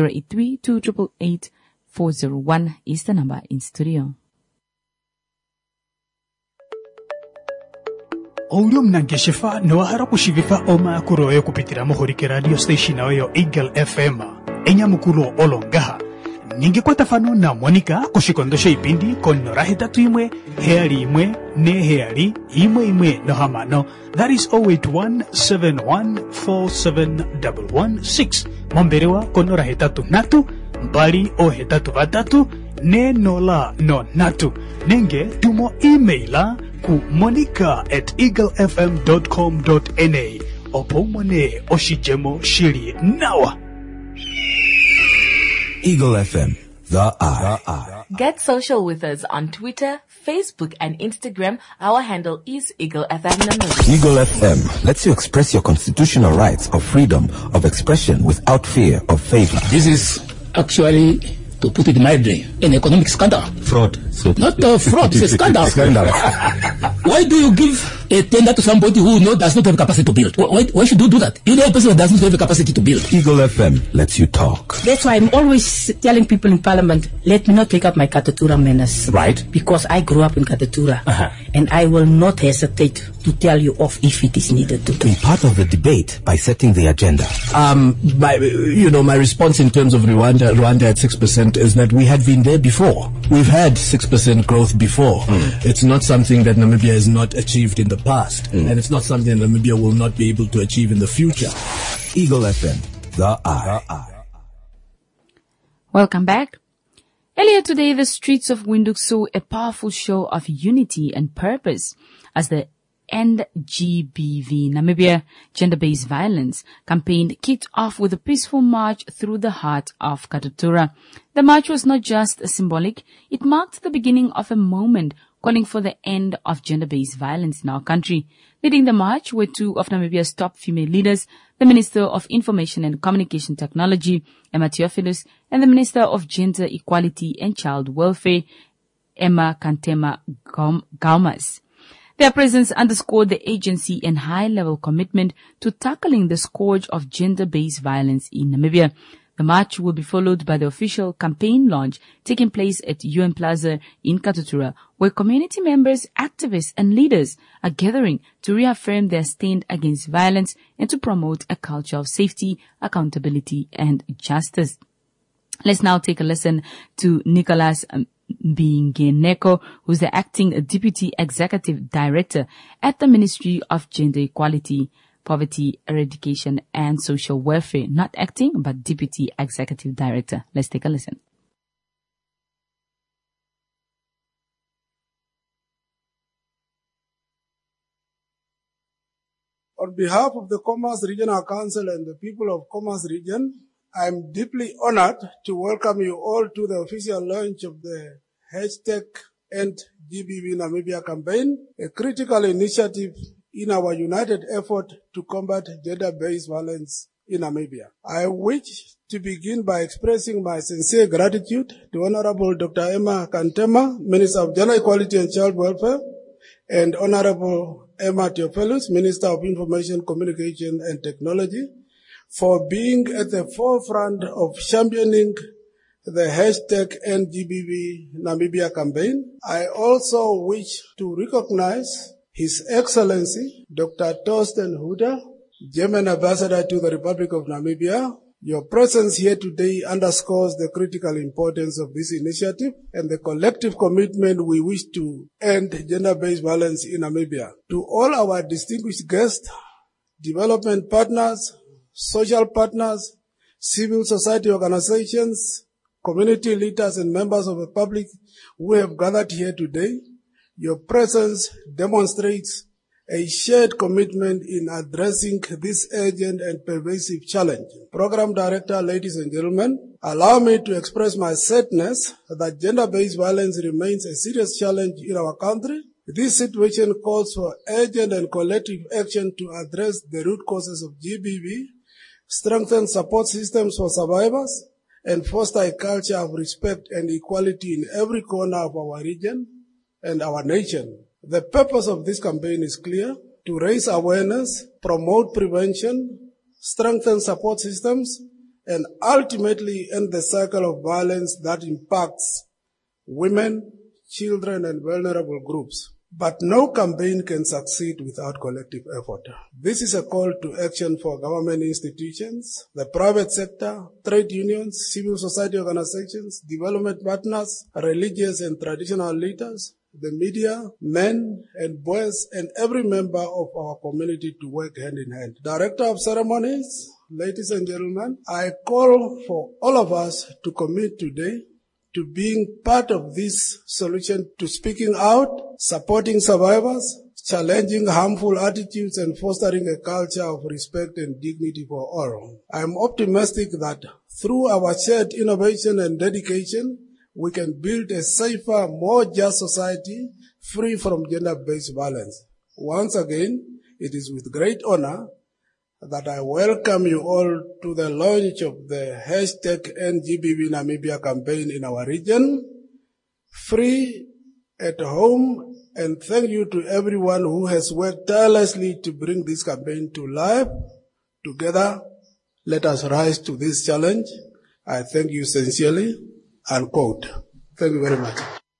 083-288-8401 is the number in studio. Oulio mnangeshifa noahara kushivifa oma kuroe kupitira mohorike radio station ayo Eagle FM enya mukulu olongaha ninge kwa tafano na Monica kushikondosha ipindi konorahe tatu imwe heari imwe ne heari imwe no hamano. That is 08171471116 momberewa konorahe tatu natu mbali o hetatu vatatu ne nola no natu nenge tumo emaila ku monica@eaglefm.com.na opomone oshijemo shiri nawa. Eagle FM, the eye. Get social with us on Twitter, Facebook, and Instagram. Our handle is Eagle FM Namibia. Eagle FM lets you express your constitutional rights of freedom of expression without fear of favor. This is actually, to put it mildly, an economic scandal. Fraud. So not fraud, it's a scandal. Why do you give a tender to somebody who does not have capacity to build? Why should you do that? You know a person that does not have the capacity to build. Eagle FM lets you talk. That's why I'm always telling people in Parliament, let me not take up my Katatura menace. Right. Because I grew up in Katatura. And I will not hesitate to tell you off if it is needed to. Be part of the debate by setting the agenda. My response in terms of Rwanda at 6% is that we had been there before. We've had 6% growth before. It's not something that Namibia has not achieved in the past. And it's not something that Namibia will not be able to achieve in the future. Eagle FM, the eye. Welcome back. Earlier today, the streets of Windhoek saw a powerful show of unity and purpose as the End GBV Namibia Gender-Based Violence campaign kicked off with a peaceful march through the heart of Katutura. The march was not just symbolic, it marked the beginning of a moment calling for the end of gender-based violence in our country. Leading the march were two of Namibia's top female leaders, the Minister of Information and Communication Technology, Emma Theophilus, and the Minister of Gender Equality and Child Welfare, Emma Kantema Gaumas. Their presence underscored the agency and high-level commitment to tackling the scourge of gender-based violence in Namibia. The march will be followed by the official campaign launch taking place at UN Plaza in Katutura, where community members, activists, and leaders are gathering to reaffirm their stand against violence and to promote a culture of safety, accountability, and justice. Let's now take a listen to Nicholas Bingeneko, who's the acting Deputy Executive Director at the Ministry of Gender Equality, Poverty Eradication and Social Welfare. Not acting, but Deputy Executive Director. Let's take a listen. On behalf of the Commerce Regional Council and the people of Commerce Region, I'm deeply honored to welcome you all to the official launch of the #EndGBV Namibia campaign, a critical initiative in our united effort to combat gender-based violence in Namibia. I wish to begin by expressing my sincere gratitude to Honorable Dr. Emma Kantema, Minister of Gender Equality and Child Welfare, and Honorable Emma Theophilus, Minister of Information, Communication and Technology, for being at the forefront of championing the #EndGBV Namibia campaign. I also wish to recognize His Excellency, Dr. Torsten Huda, German Ambassador to the Republic of Namibia. Your presence here today underscores the critical importance of this initiative and the collective commitment we wish to end gender-based violence in Namibia. To all our distinguished guests, development partners, social partners, civil society organizations, community leaders and members of the public who have gathered here today. Your presence demonstrates a shared commitment in addressing this urgent and pervasive challenge. Program Director, ladies and gentlemen, allow me to express my sadness that gender-based violence remains a serious challenge in our country. This situation calls for urgent and collective action to address the root causes of GBV, strengthen support systems for survivors, and foster a culture of respect and equality in every corner of our region and our nation. The purpose of this campaign is clear: to raise awareness, promote prevention, strengthen support systems, and ultimately end the cycle of violence that impacts women, children, and vulnerable groups. But no campaign can succeed without collective effort. This is a call to action for government institutions, the private sector, trade unions, civil society organizations, development partners, religious and traditional leaders, the media, men and boys, and every member of our community to work hand in hand. Director of Ceremonies, ladies and gentlemen, I call for all of us to commit today to being part of this solution, to speaking out, supporting survivors, challenging harmful attitudes, and fostering a culture of respect and dignity for all. I am optimistic that through our shared innovation and dedication, we can build a safer, more just society free from gender-based violence. Once again, it is with great honor that I welcome you all to the launch of the #NGBV Namibia campaign in our region, free at home, and thank you to everyone who has worked tirelessly to bring this campaign to life. Together, let us rise to this challenge. I thank you sincerely. Unquote. Thank you very much.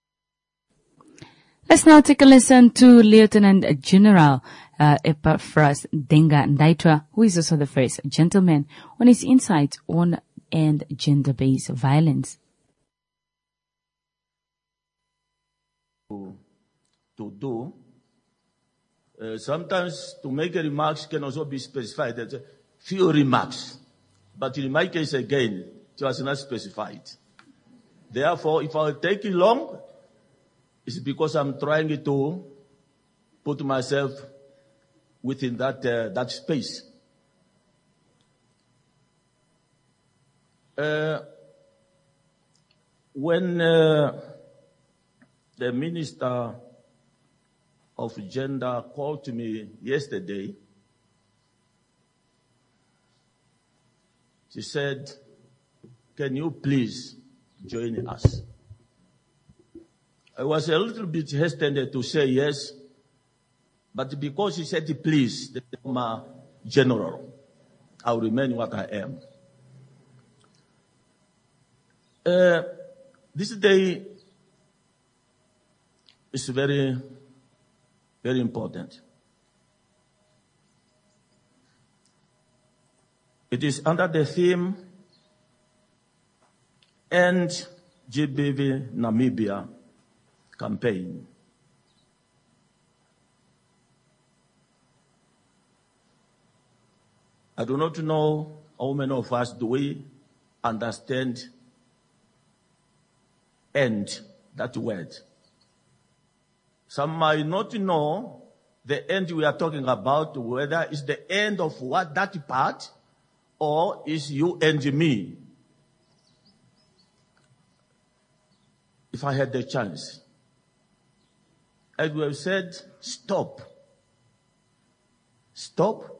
Let's now take a listen to Lieutenant General Epaphras Denga Ndaitwa, who is also the first gentleman, on his insights on end gender-based violence. To do. Sometimes to make a remarks can also be specified. There's a few remarks. But in my case, again, it was not specified. Therefore, if I take it long, it's because I'm trying to put myself within that space. When the Minister of Gender called to me yesterday, she said, "Can you please join us?" I was a little bit hesitant to say yes, but because she said please, the general, I'll remain what I am. This day is very, very important. It is under the theme End GBV Namibia campaign. I do not know how many of us do we understand end, that word. Some might not know the end we are talking about, whether it's the end of what, that part, or is you and me. If I had the chance, I would have said, stop. Stop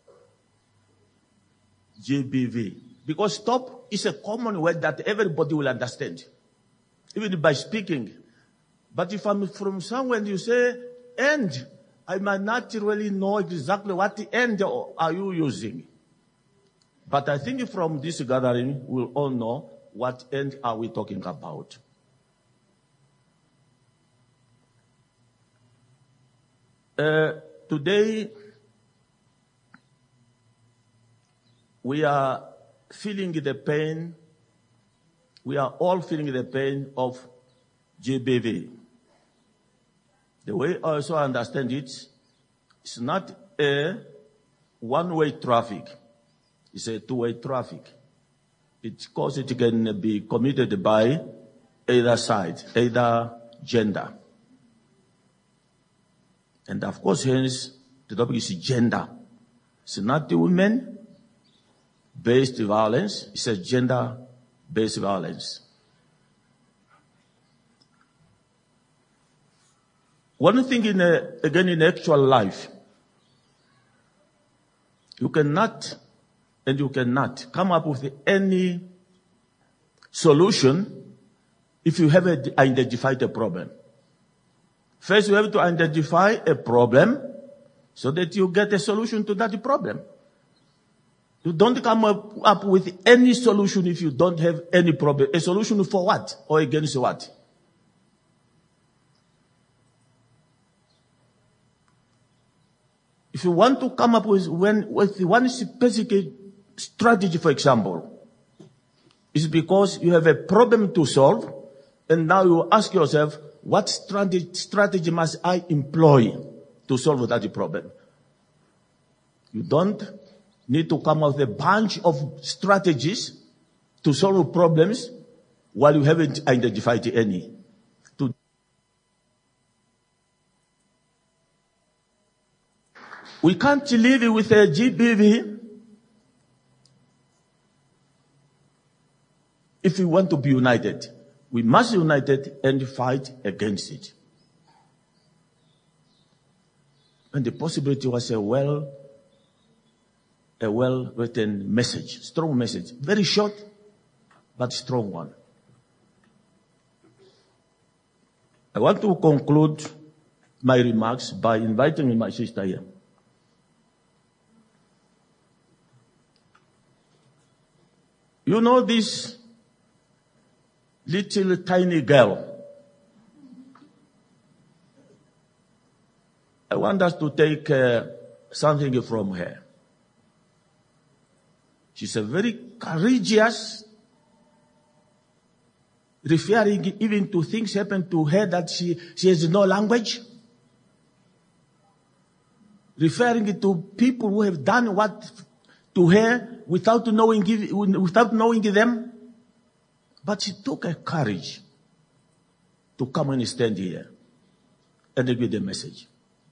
GBV. Because stop is a common word that everybody will understand, even by speaking. But if I'm from somewhere and you say end, I might not really know exactly what the end are you using. But I think from this gathering, we'll all know what end are we talking about. Today, we are feeling the pain. We are all feeling the pain of GBV. The way I also understand it, it's not a one-way traffic. It's a two-way traffic. Because it can be committed by either side, either gender. And of course, hence, the topic is gender. It's not the women-based violence, it's a gender-based violence. One thing in actual life, you cannot come up with any solution if you haven't identified a problem. First, you have to identify a problem so that you get a solution to that problem. You don't come up with any solution if you don't have any problem. A solution for what or against what? If you want to come up with one specific strategy, for example, it's because you have a problem to solve, and now you ask yourself, what strategy must I employ to solve that problem? You don't need to come up with a bunch of strategies to solve problems while you haven't identified any. We can't live with a GBV if we want to be united. We must be united and fight against it. And the possibility was a well-written message, strong message, very short, but strong one. I want to conclude my remarks by inviting my sister here. You know this little tiny girl? I want us to take something from her. She's a very courageous, referring even to things happen to her that she has no language, referring to people who have done what to her without knowing them. But she took a courage to come and stand here and give the message.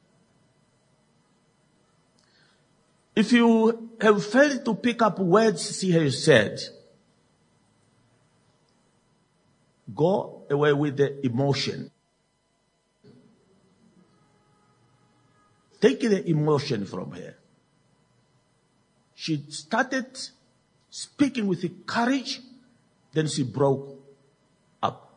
If you have failed to pick up words she has said, go away with the emotion. Take the emotion from her. She started speaking with courage, then she broke up.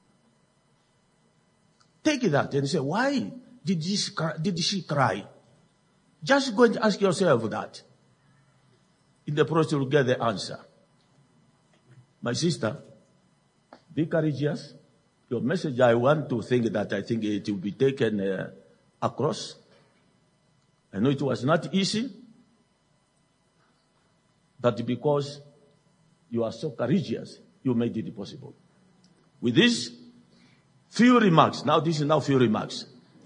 Take that and say, why did she cry? Just go and ask yourself that. In the process, you'll get the answer. My sister, be courageous. Your message, I want to think that I think it will be taken across. I know it was not easy, but because you are so courageous, you made it possible. With these few remarks, this is few remarks.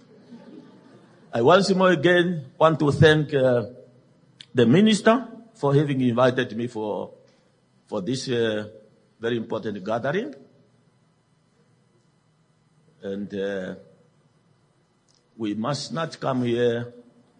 I once more again want to thank the minister for having invited me for this very important gathering. And we must not come here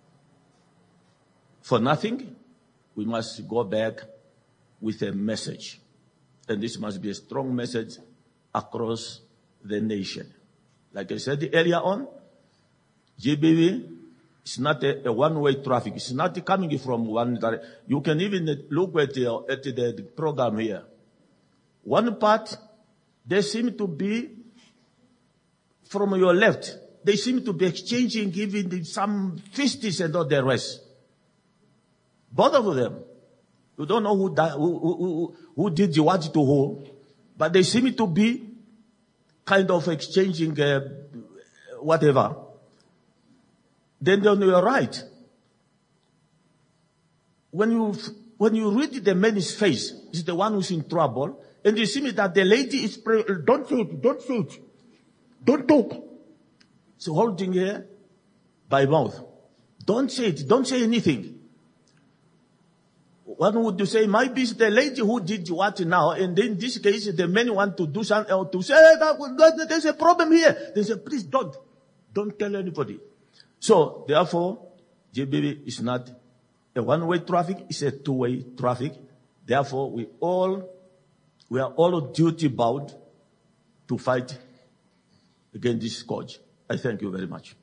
for nothing. We must go back with a message. And this must be a strong message across the nation. Like I said earlier on, GBV is not a one-way traffic. It's not coming from one direction. You can even look at the program here. One part, they seem to be from your left. They seem to be exchanging even some fists and all the rest. Both of them. You don't know who did what to who, but they seem to be kind of exchanging whatever. Then you're right. When you read the man's face, it's the one who's in trouble, and you see that the lady is praying, don't say it, don't talk. So holding her by mouth. Don't say it, don't say anything. one would say, maybe it's the lady who did what now, and in this case, the men want to do something, or to say, there's a problem here. They say, please don't tell anybody. So, therefore, GBV is not a one-way traffic, it's a two-way traffic. Therefore, we are all duty bound to fight against this scourge. I thank you very much.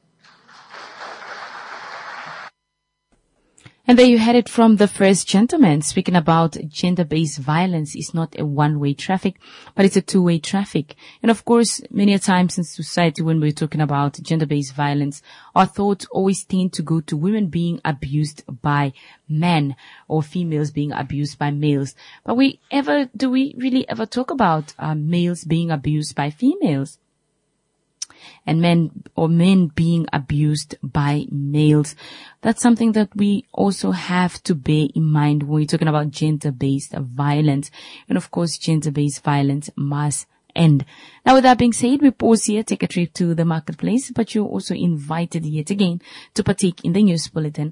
And there you had it from the first gentleman, speaking about gender-based violence is not a one-way traffic, but it's a two-way traffic. And of course, many a times in society when we're talking about gender-based violence, our thoughts always tend to go to women being abused by men or females being abused by males. But do we really ever talk about males being abused by females? And men being abused by males. That's something that we also have to bear in mind when we're talking about gender-based violence. And of course, gender-based violence must end. Now, with that being said, we pause here, take a trip to the marketplace, but you're also invited yet again to partake in the news bulletin.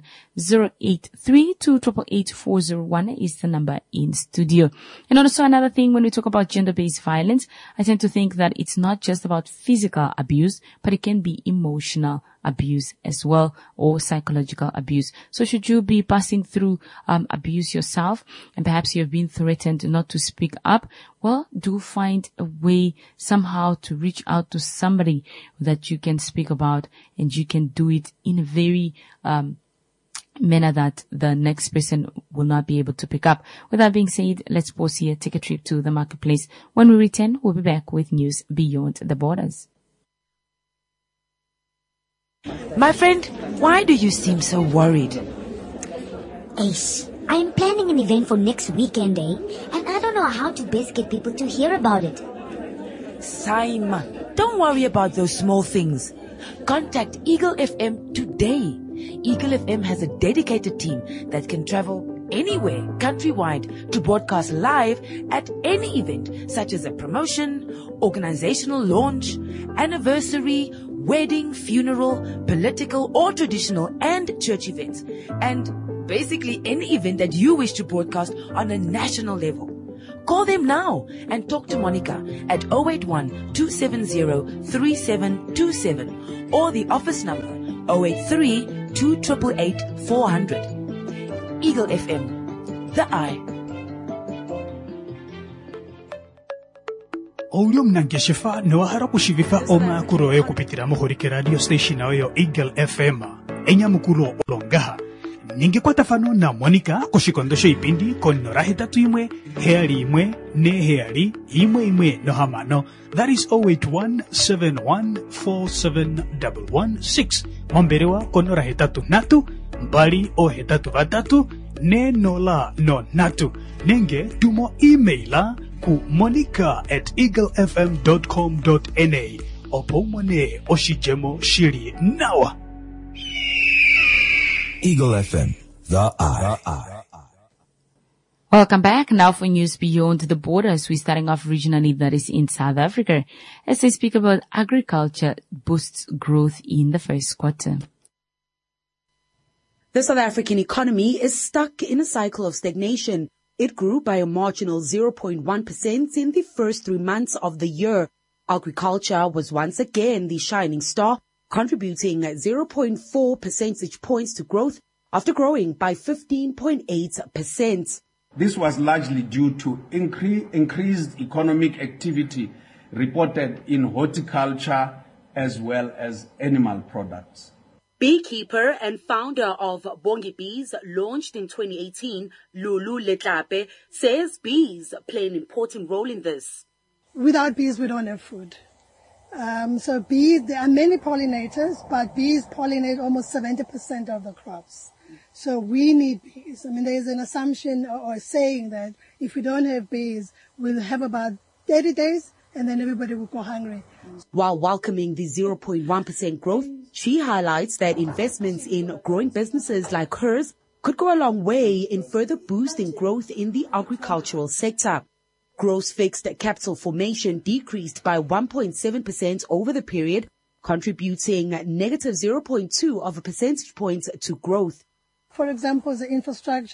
083-288-401 is the number in studio. And also another thing, when we talk about gender-based violence, I tend to think that it's not just about physical abuse, but it can be emotional abuse as well, or psychological abuse. So should you be passing through abuse yourself, and perhaps you have been threatened not to speak up, well, do find a way somehow to reach out to somebody that you can speak about, and you can do it in a very manner that the next person will not be able to pick up. With that being said, let's pause here, take a trip to the marketplace. When we return, we'll be back with news beyond the borders. My friend, why do you seem so worried? Ace, I am planning an event for next weekend, and I don't know how to best get people to hear about it. Saima, don't worry about those small things. Contact Eagle FM today. Eagle FM has a dedicated team that can travel anywhere countrywide to broadcast live at any event, such as a promotion, organizational launch, anniversary, wedding, funeral, political or traditional and church events, and basically any event that you wish to broadcast on a national level. Call them now and talk to Monica at 081-270-3727 or the office number 083-288-400. Eagle FM, the eye. Oulum nangeshifa noahara kushivifa oma kuroe kupitira mohorike radio station oyo Eagle FM enya mukulo olongaha ninge kwa tafano na Monica kushikondosha ipindi konora hetatu imwe heali imwe ne heali imwe no hamano. That is 081-7147-116 momberewa konora hetatu natu mbali o hetatu vatatu ne nola no natu nenge tumo emaila ku monica@eaglefm.com.na opomone oshijemo shiri nawa. Eagle FM, the eye. Welcome back. Now for news beyond the borders. We're starting off regionally, that is in South Africa, as they speak about agriculture boosts growth in the first quarter. The South African economy is stuck in a cycle of stagnation. It grew by a marginal 0.1% in the first 3 months of the year. Agriculture was once again the shining star, contributing 0.4 percentage points to growth after growing by 15.8%. This was largely due to increased economic activity reported in horticulture as well as animal products. Beekeeper and founder of Bongi Bees, launched in 2018, Lulu Letlape, says bees play an important role in this. Without bees, we don't have food. So bees, there are many pollinators, but bees pollinate almost 70% of the crops. So we need bees. I mean, there's an assumption or a saying that if we don't have bees, we'll have about 30 days and then everybody will go hungry. While welcoming the 0.1% growth, she highlights that investments in growing businesses like hers could go a long way in further boosting growth in the agricultural sector. Gross fixed capital formation decreased by 1.7% over the period, contributing negative 0.2 of a percentage point to growth. For example, the infrastructure,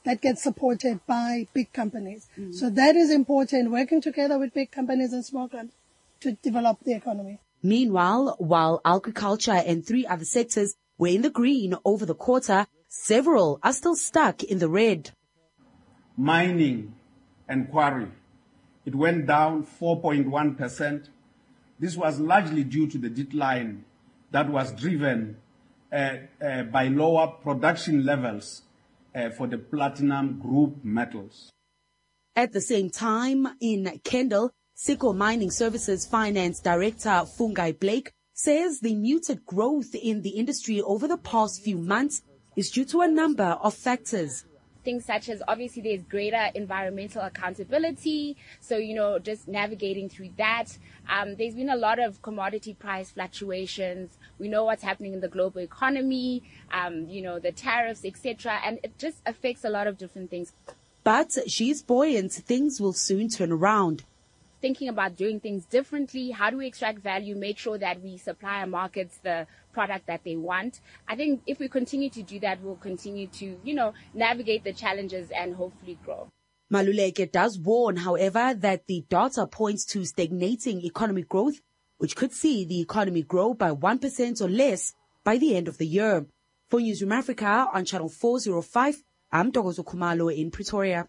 that get supported by big companies. So that is important, working together with big companies and small companies to develop the economy. Meanwhile, while agriculture and 3 other sectors were in the green over the quarter, several are still stuck in the red. Mining and quarry, it went down 4.1%. This was largely due to the decline that was driven by lower production levels for the platinum group metals. At the same time, in Kendal, Sicko Mining Services Finance Director Fungai Blake says the muted growth in the industry over the past few months is due to a number of factors. Things such as, obviously, there's greater environmental accountability. So, just navigating through that. There's been a lot of commodity price fluctuations. We know what's happening in the global economy, the tariffs, etc. And it just affects a lot of different things. But she's buoyant things will soon turn around. Thinking about doing things differently, how do we extract value, make sure that we supply our markets the product that they want. I think if we continue to do that, we'll continue to, navigate the challenges and hopefully grow. Maluleke does warn, however, that the data points to stagnating economic growth, which could see the economy grow by 1% or less by the end of the year. For Newsroom Africa on Channel 405, I'm Dogozo Kumalo in Pretoria.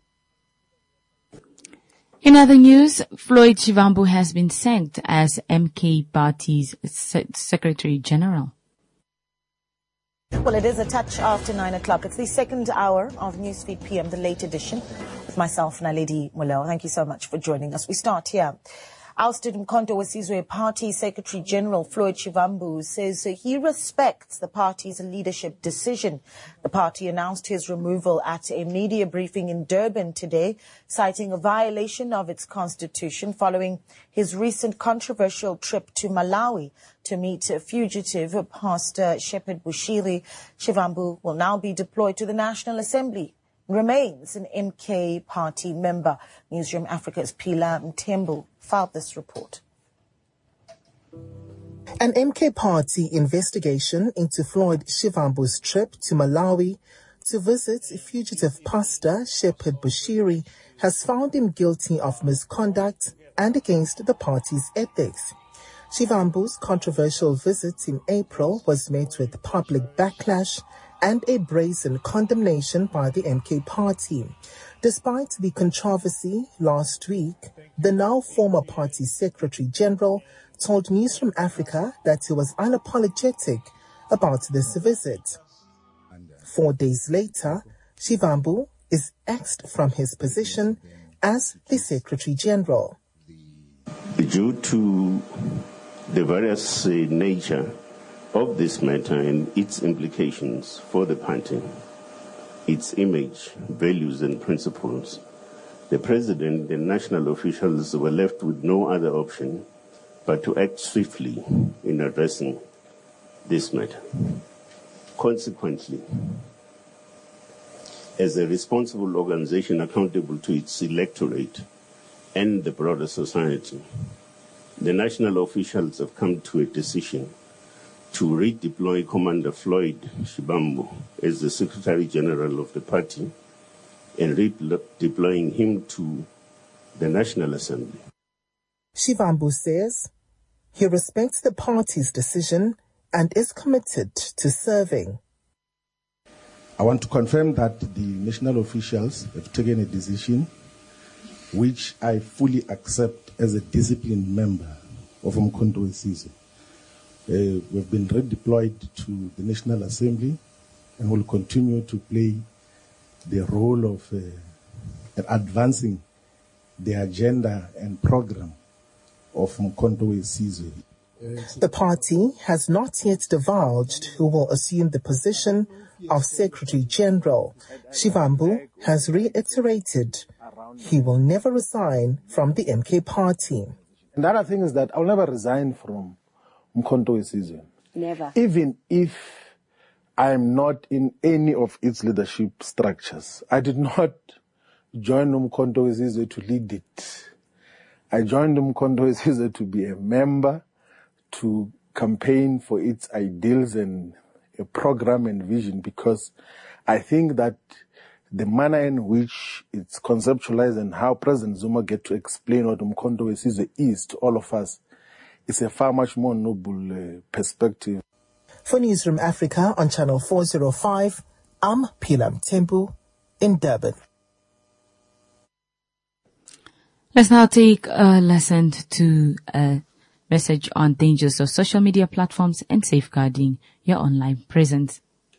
In other news, Floyd Shivambu has been thanked as MK Party's Secretary General. Well, it is a touch after 9 o'clock. It's the second hour of Newsfeed PM, the late edition, with myself, Naledi Moleo. Thank you so much for joining us. We start here. Ousted Mkhonto weSizwe Party Secretary General Floyd Shivambu says he respects the party's leadership decision. The party announced his removal at a media briefing in Durban today, citing a violation of its constitution following his recent controversial trip to Malawi to meet fugitive Pastor Shepherd Bushiri. Shivambu will now be deployed to the National Assembly. Remains an MK Party member. Newsroom Africa's Pila Mtembu filed this report. An MK Party investigation into Floyd Shivambu's trip to Malawi to visit fugitive pastor Shepherd Bushiri has found him guilty of misconduct and against the party's ethics. Shivambu's controversial visit in April was met with public backlash and a brazen condemnation by the MK Party. Despite the controversy last week, the now former party Secretary General told Newsroom Africa that he was unapologetic about this visit. 4 days later, Shivambu is axed from his position as the Secretary General. Due to the various nature of this matter and its implications for the party, its image, values and principles, the President and national officials were left with no other option but to act swiftly in addressing this matter. Consequently, as a responsible organization accountable to its electorate and the broader society, the national officials have come to a decision to redeploy Commander Floyd Shivambu as the Secretary General of the party and redeploying him to the National Assembly. Shivambu says he respects the party's decision and is committed to serving. I want to confirm that the national officials have taken a decision which I fully accept as a disciplined member of Mkhonto weSizwe. We've been redeployed to the National Assembly and will continue to play the role of advancing the agenda and program of Mkhonto weSizwe. The party has not yet divulged who will assume the position of Secretary General. Shivambu has reiterated he will never resign from the MK Party. And the other thing is that I'll never resign from Mkhonto weSizwe. Never. Even if I'm not in any of its leadership structures. I did not join Mkhonto weSizwe to lead it. I joined Mkhonto weSizwe to be a member, to campaign for its ideals and a program and vision, because I think that the manner in which it's conceptualized and how President Zuma get to explain what Umkhonto Wesizwe is to all of us is a far much more noble perspective. For Newsroom Africa on Channel 405, I'm Pilam Tempu in Durban. Let's now take a lesson to a message on dangers of social media platforms and safeguarding your online presence.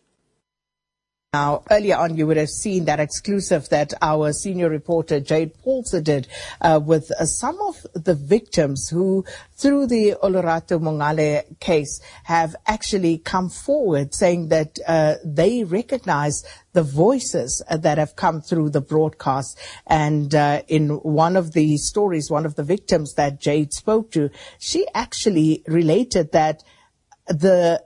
Now, earlier on, you would have seen that exclusive that our senior reporter Jade Paulser did with some of the victims who, through the Olerato Mongale case, have actually come forward saying that they recognize the voices that have come through the broadcast. And in one of the stories, one of the victims that Jade spoke to, she actually related that the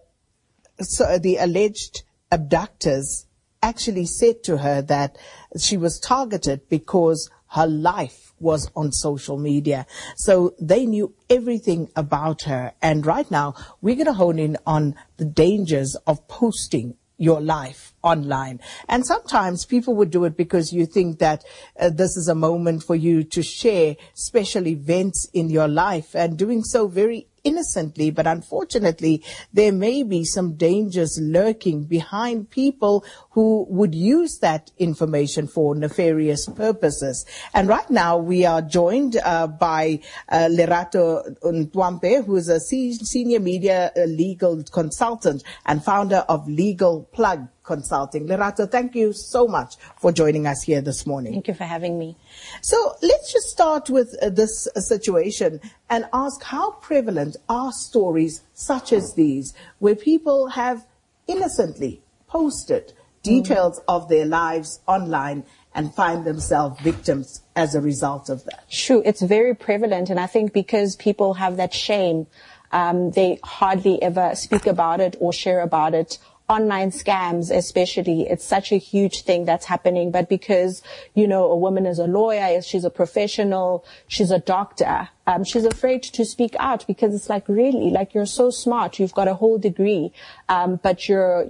alleged abductors actually said to her that she was targeted because her life was on social media. So they knew everything about her. And right now, we're going to hone in on the dangers of posting your life online. And sometimes people would do it because you think that this is a moment for you to share special events in your life, and doing so very innocently. But unfortunately, there may be some dangers lurking behind people who would use that information for nefarious purposes. And right now we are joined by Lerato Ntwampe, who is a senior media legal consultant and founder of Legal Plug Consulting. Lerato, thank you so much for joining us here this morning. Thank you for having me. So let's just start with this situation and ask, how prevalent are stories such as these, where people have innocently posted details of their lives online and find themselves victims as a result of that? Sure, it's very prevalent. And I think because people have that shame, they hardly ever speak about it or share about it. Online scams, especially, it's such a huge thing that's happening. But because, you know, a woman is a lawyer, she's a professional, she's a doctor, she's afraid to speak out, because it's like, really, like, you're so smart, you've got a whole degree, but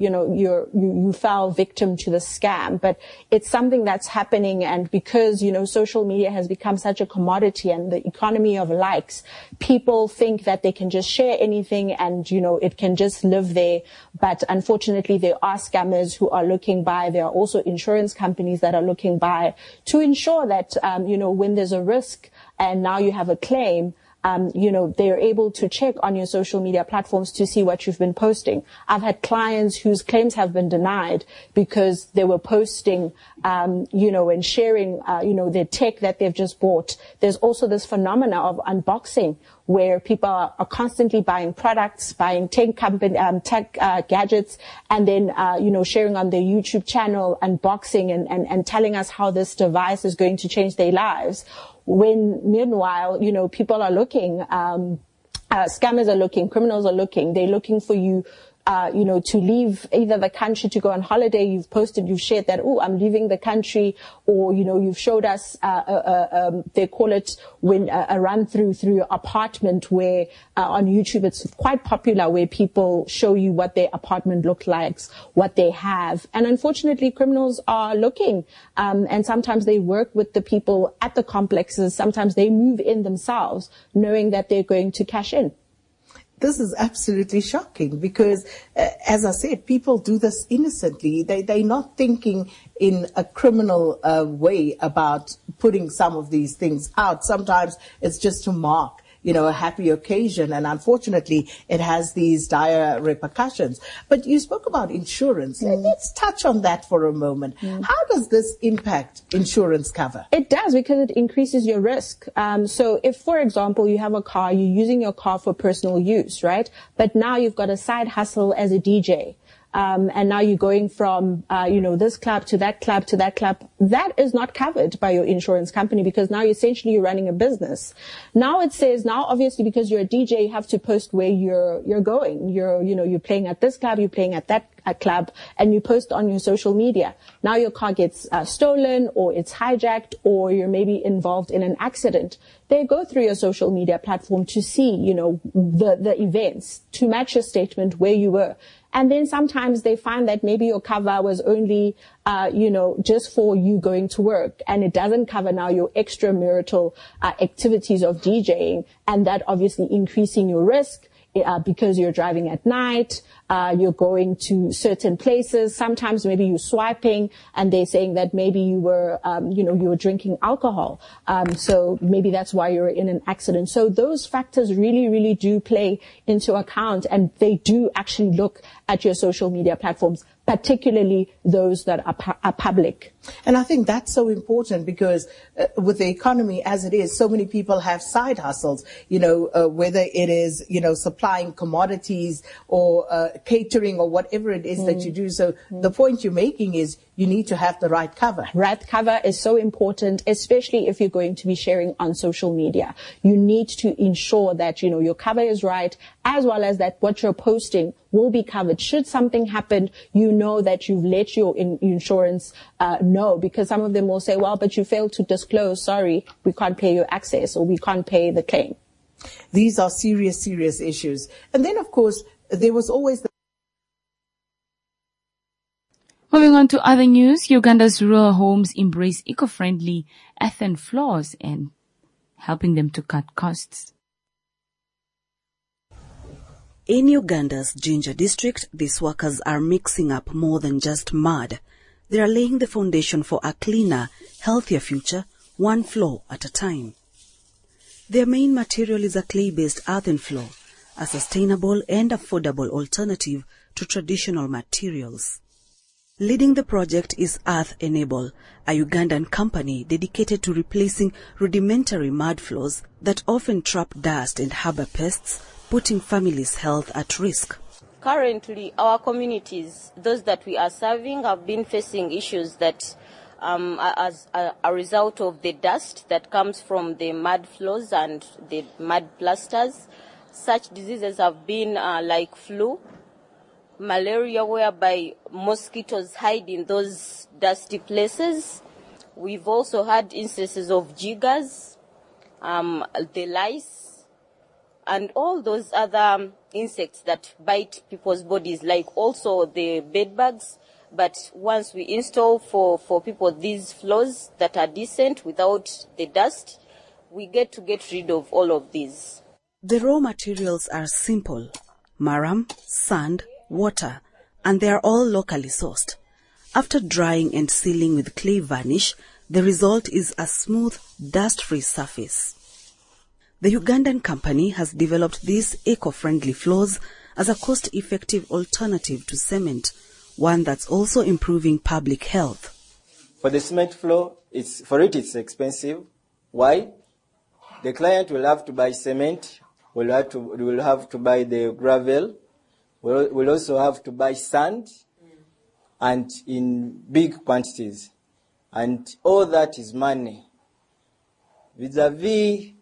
you fell victim to the scam. But it's something that's happening, and because, you know, social media has become such a commodity and the economy of likes, people think that they can just share anything and, you know, it can just live there. But unfortunately, there are scammers who are looking by. There are also insurance companies that are looking by to ensure that, you know, when there's a risk and now you have a claim, you know, they're able to check on your social media platforms to see what you've been posting. I've had clients whose claims have been denied because they were posting, you know, and sharing, you know, their tech that they've just bought. There's also this phenomena of unboxing, where people are constantly buying products, buying tech gadgets, and then, you know, sharing on their YouTube channel, unboxing and telling us how this device is going to change their lives. When meanwhile, you know, people are looking, scammers are looking, criminals are looking, they're looking for you, you know, to leave either the country to go on holiday. You've posted, you've shared that, oh, I'm leaving the country, or, you know, you've showed us, they call it when a run through your apartment, where on YouTube it's quite popular, where people show you what their apartment looks like, what they have. And unfortunately, criminals are looking, and sometimes they work with the people at the complexes. Sometimes they move in themselves, knowing that they're going to cash in. This is absolutely shocking because, as I said, people do this innocently. They're not thinking in a criminal way about putting some of these things out. Sometimes it's just to mark, you know, a happy occasion, and unfortunately it has these dire repercussions. But you spoke about insurance. Let's touch on that for a moment. How does this impact insurance cover? It does, because it increases your risk. So if, for example, you have a car, you're using your car for personal use, right? But now you've got a side hustle as a DJ. And now you're going from, you know, this club to that club to that club. That is not covered by your insurance company, because now essentially you're running a business. Now it says, now obviously because you're a DJ, you have to post where you're going. You're playing at this club, you're playing at that club, and you post on your social media. Now your car gets stolen, or it's hijacked, or you're maybe involved in an accident. They go through your social media platform to see, you know, the events, to match your statement where you were. And then sometimes they find that maybe your cover was only, just for you going to work, and it doesn't cover now your extramarital activities of DJing, and that obviously increasing your risk. Because you're driving at night, you're going to certain places. Sometimes maybe you're swiping, and they're saying that maybe you were, you were drinking alcohol. So maybe that's why you're in an accident. So those factors really, really do play into account, and they do actually look at your social media platforms, particularly those that are public. And I think that's so important because with the economy as it is, so many people have side hustles, whether it is, supplying commodities or catering or whatever it is that you do. So the point you're making is you need to have the right cover. Right cover is so important, especially if you're going to be sharing on social media. You need to ensure that, your cover is right, as well as that what you're posting will be covered. Should something happen, you know that you've let your insurance know, because some of them will say, well, but you failed to disclose. Sorry, we can't pay your access, or we can't pay the claim. These are serious, serious issues. And then, of course, there was always Moving on to other news, Uganda's rural homes embrace eco-friendly earthen floors and helping them to cut costs. In Uganda's Jinja district, these workers are mixing up more than just mud. They are laying the foundation for a cleaner, healthier future, one floor at a time. Their main material is a clay-based earthen floor, a sustainable and affordable alternative to traditional materials. Leading the project is Earth Enable, a Ugandan company dedicated to replacing rudimentary mud floors that often trap dust and harbor pests, putting families' health at risk. Currently, our communities, those that we are serving, have been facing issues that as a result of the dust that comes from the mud floors and the mud plasters. Such diseases have been like flu, malaria, whereby mosquitoes hide in those dusty places. We've also had instances of jiggers, the lice, and all those other insects that bite people's bodies, like also the bed bugs. But once we install for people these floors that are decent without the dust, we get rid of all of these. The raw materials are simple: maram, sand, water, and they are all locally sourced. After drying and sealing with clay varnish, the result is a smooth, dust-free surface. The Ugandan company has developed these eco-friendly floors as a cost-effective alternative to cement, one that's also improving public health. For the cement floor, it's expensive. Why? The client will have to buy cement, will have to buy the gravel, will also have to buy sand, and in big quantities. And all that is money. Vis-a-vis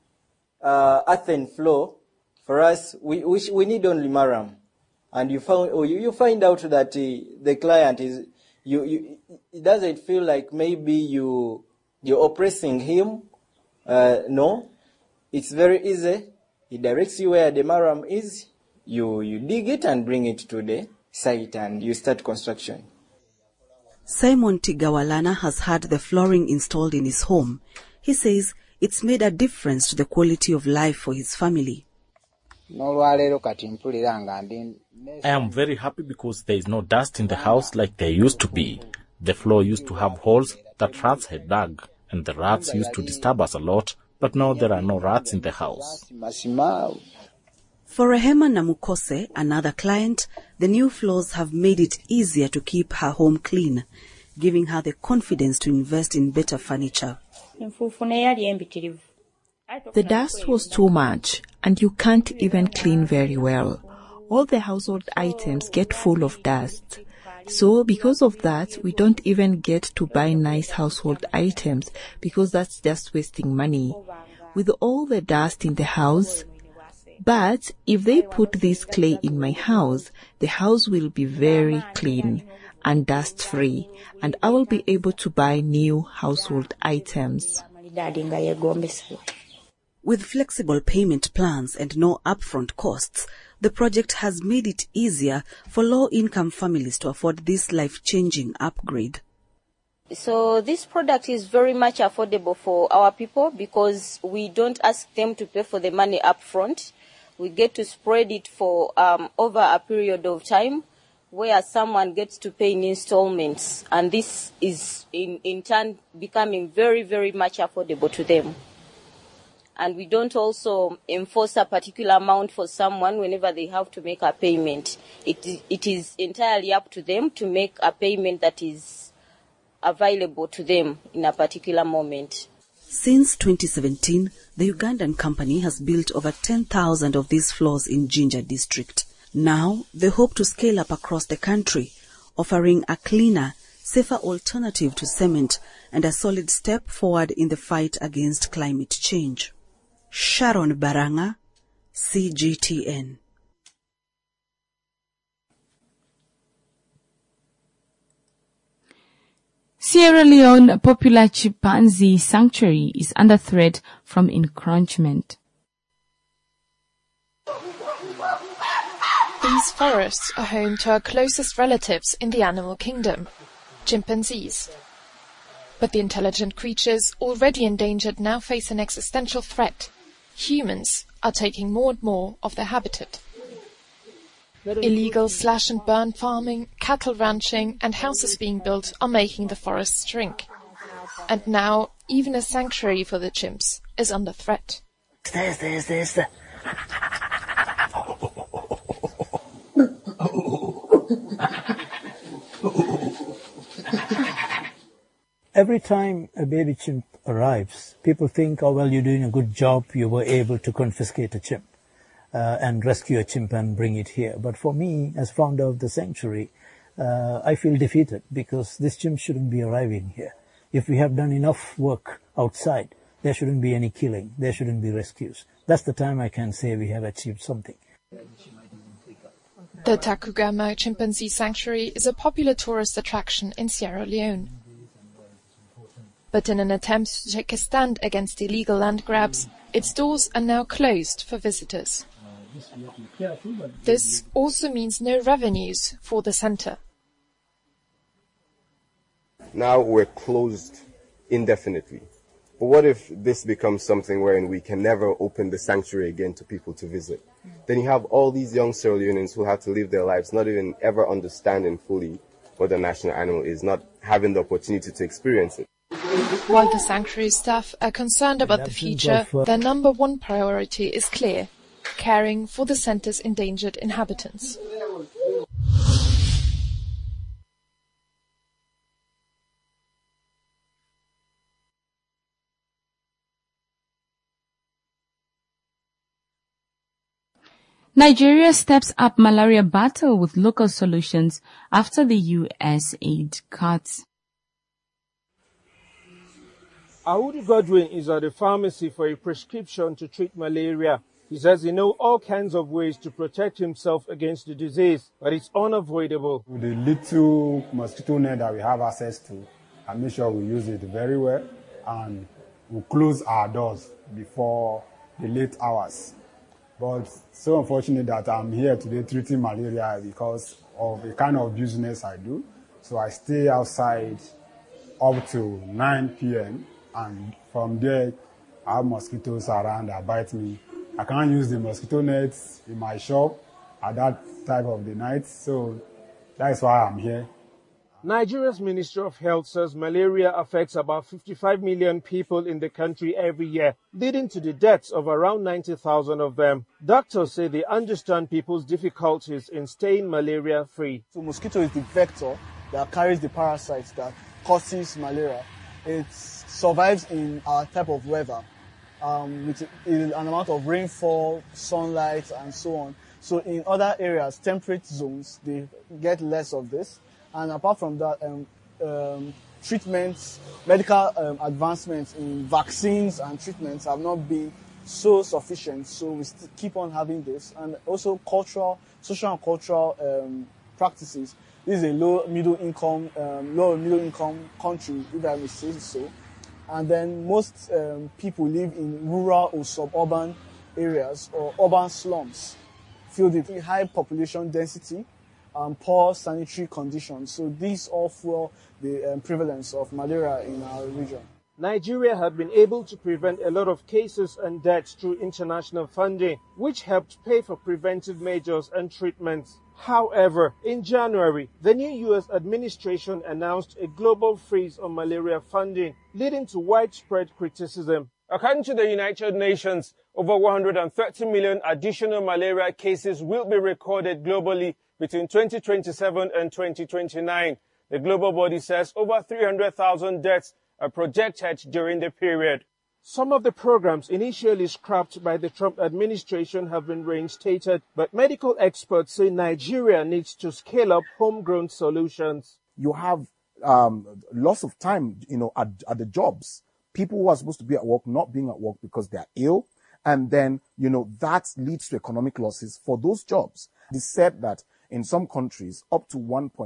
earthen floor, for us, we need only maram. And you find out that the client is, it doesn't feel like maybe you're oppressing him. No, it's very easy. He directs you where the maram is. You dig it and bring it to the site, and you start construction. Simon Tigawalana has had the flooring installed in his home. He says it's made a difference to the quality of life for his family. I am very happy because there is no dust in the house like there used to be. The floor used to have holes that rats had dug, and the rats used to disturb us a lot, but now there are no rats in the house. For Rehema Namukose, another client, the new floors have made it easier to keep her home clean, giving her the confidence to invest in better furniture. The dust was too much, and you can't even clean very well. All the household items get full of dust. So because of that, we don't even get to buy nice household items because that's just wasting money. With all the dust in the house, but if they put this clay in my house, the house will be very clean and dust-free, and I will be able to buy new household items. With flexible payment plans and no upfront costs, the project has made it easier for low-income families to afford this life-changing upgrade. So this product is very much affordable for our people because we don't ask them to pay for the money up front. We get to spread it for over a period of time where someone gets to pay in installments. And this is in turn becoming very, very much affordable to them. And we don't also enforce a particular amount for someone whenever they have to make a payment. It is entirely up to them to make a payment that is available to them in a particular moment. Since 2017, the Ugandan company has built over 10,000 of these floors in Jinja district. Now, they hope to scale up across the country, offering a cleaner, safer alternative to cement and a solid step forward in the fight against climate change. Sharon Baranga, CGTN. Sierra Leone popular chimpanzee sanctuary is under threat from encroachment. These forests are home to our closest relatives in the animal kingdom, chimpanzees. But the intelligent creatures, already endangered, now face an existential threat. Humans are taking more and more of their habitat. Illegal slash-and-burn farming, cattle ranching and houses being built are making the forests shrink. And now, even a sanctuary for the chimps is under threat. Every time a baby chimp arrives, people think, oh, well, you're doing a good job. You were able to confiscate a chimp and rescue a chimp and bring it here. But for me, as founder of the sanctuary, I feel defeated because this chimp shouldn't be arriving here. If we have done enough work outside, there shouldn't be any killing. There shouldn't be rescues. That's the time I can say we have achieved something. The Takugama Chimpanzee Sanctuary is a popular tourist attraction in Sierra Leone. But in an attempt to take a stand against illegal land grabs, its doors are now closed for visitors. This also means no revenues for the center. Now we're closed indefinitely. But what if this becomes something wherein we can never open the sanctuary again to people to visit? Then you have all these young Sierra Leoneans who have to live their lives not even ever understanding fully what the national animal is, not having the opportunity to experience it. While the sanctuary staff are concerned about the future, their number one priority is clear: caring for the center's endangered inhabitants. Nigeria steps up malaria battle with local solutions after the U.S. aid cuts. Audu Godwin is at the pharmacy for a prescription to treat malaria. He says he knows all kinds of ways to protect himself against the disease, but it's unavoidable. With the little mosquito net that we have access to, I make sure we use it very well, and we close our doors before the late hours. But so unfortunate that I'm here today treating malaria because of the kind of business I do. So I stay outside up to 9 p.m. and from there I have mosquitoes around that bite me. I can't use the mosquito nets in my shop at that time of the night, so that's why I'm here. Nigeria's Ministry of Health says malaria affects about 55 million people in the country every year, leading to the deaths of around 90,000 of them. Doctors say they understand people's difficulties in staying malaria-free. So mosquito is the vector that carries the parasites that causes malaria. It survives in our type of weather, with an amount of rainfall, sunlight, and so on. So in other areas, temperate zones, they get less of this. And apart from that, treatments, medical advancements in vaccines and treatments have not been so sufficient. So we still keep on having this. And also social and cultural practices. This is a low middle income country, if I may say so. And then most people live in rural or suburban areas or urban slums filled with high population density and poor sanitary conditions. So these all fuel the prevalence of malaria in our region. Nigeria had been able to prevent a lot of cases and deaths through international funding, which helped pay for preventive measures and treatments. However, in January, the new U.S. administration announced a global freeze on malaria funding, leading to widespread criticism. According to the United Nations, over 130 million additional malaria cases will be recorded globally between 2027 and 2029. The global body says over 300,000 deaths are projected during the period. Some of the programs initially scrapped by the Trump administration have been reinstated, but medical experts say Nigeria needs to scale up homegrown solutions. You have loss of time, at the jobs. People who are supposed to be at work not being at work because they are ill, and then, that leads to economic losses for those jobs. It is said that in some countries, up to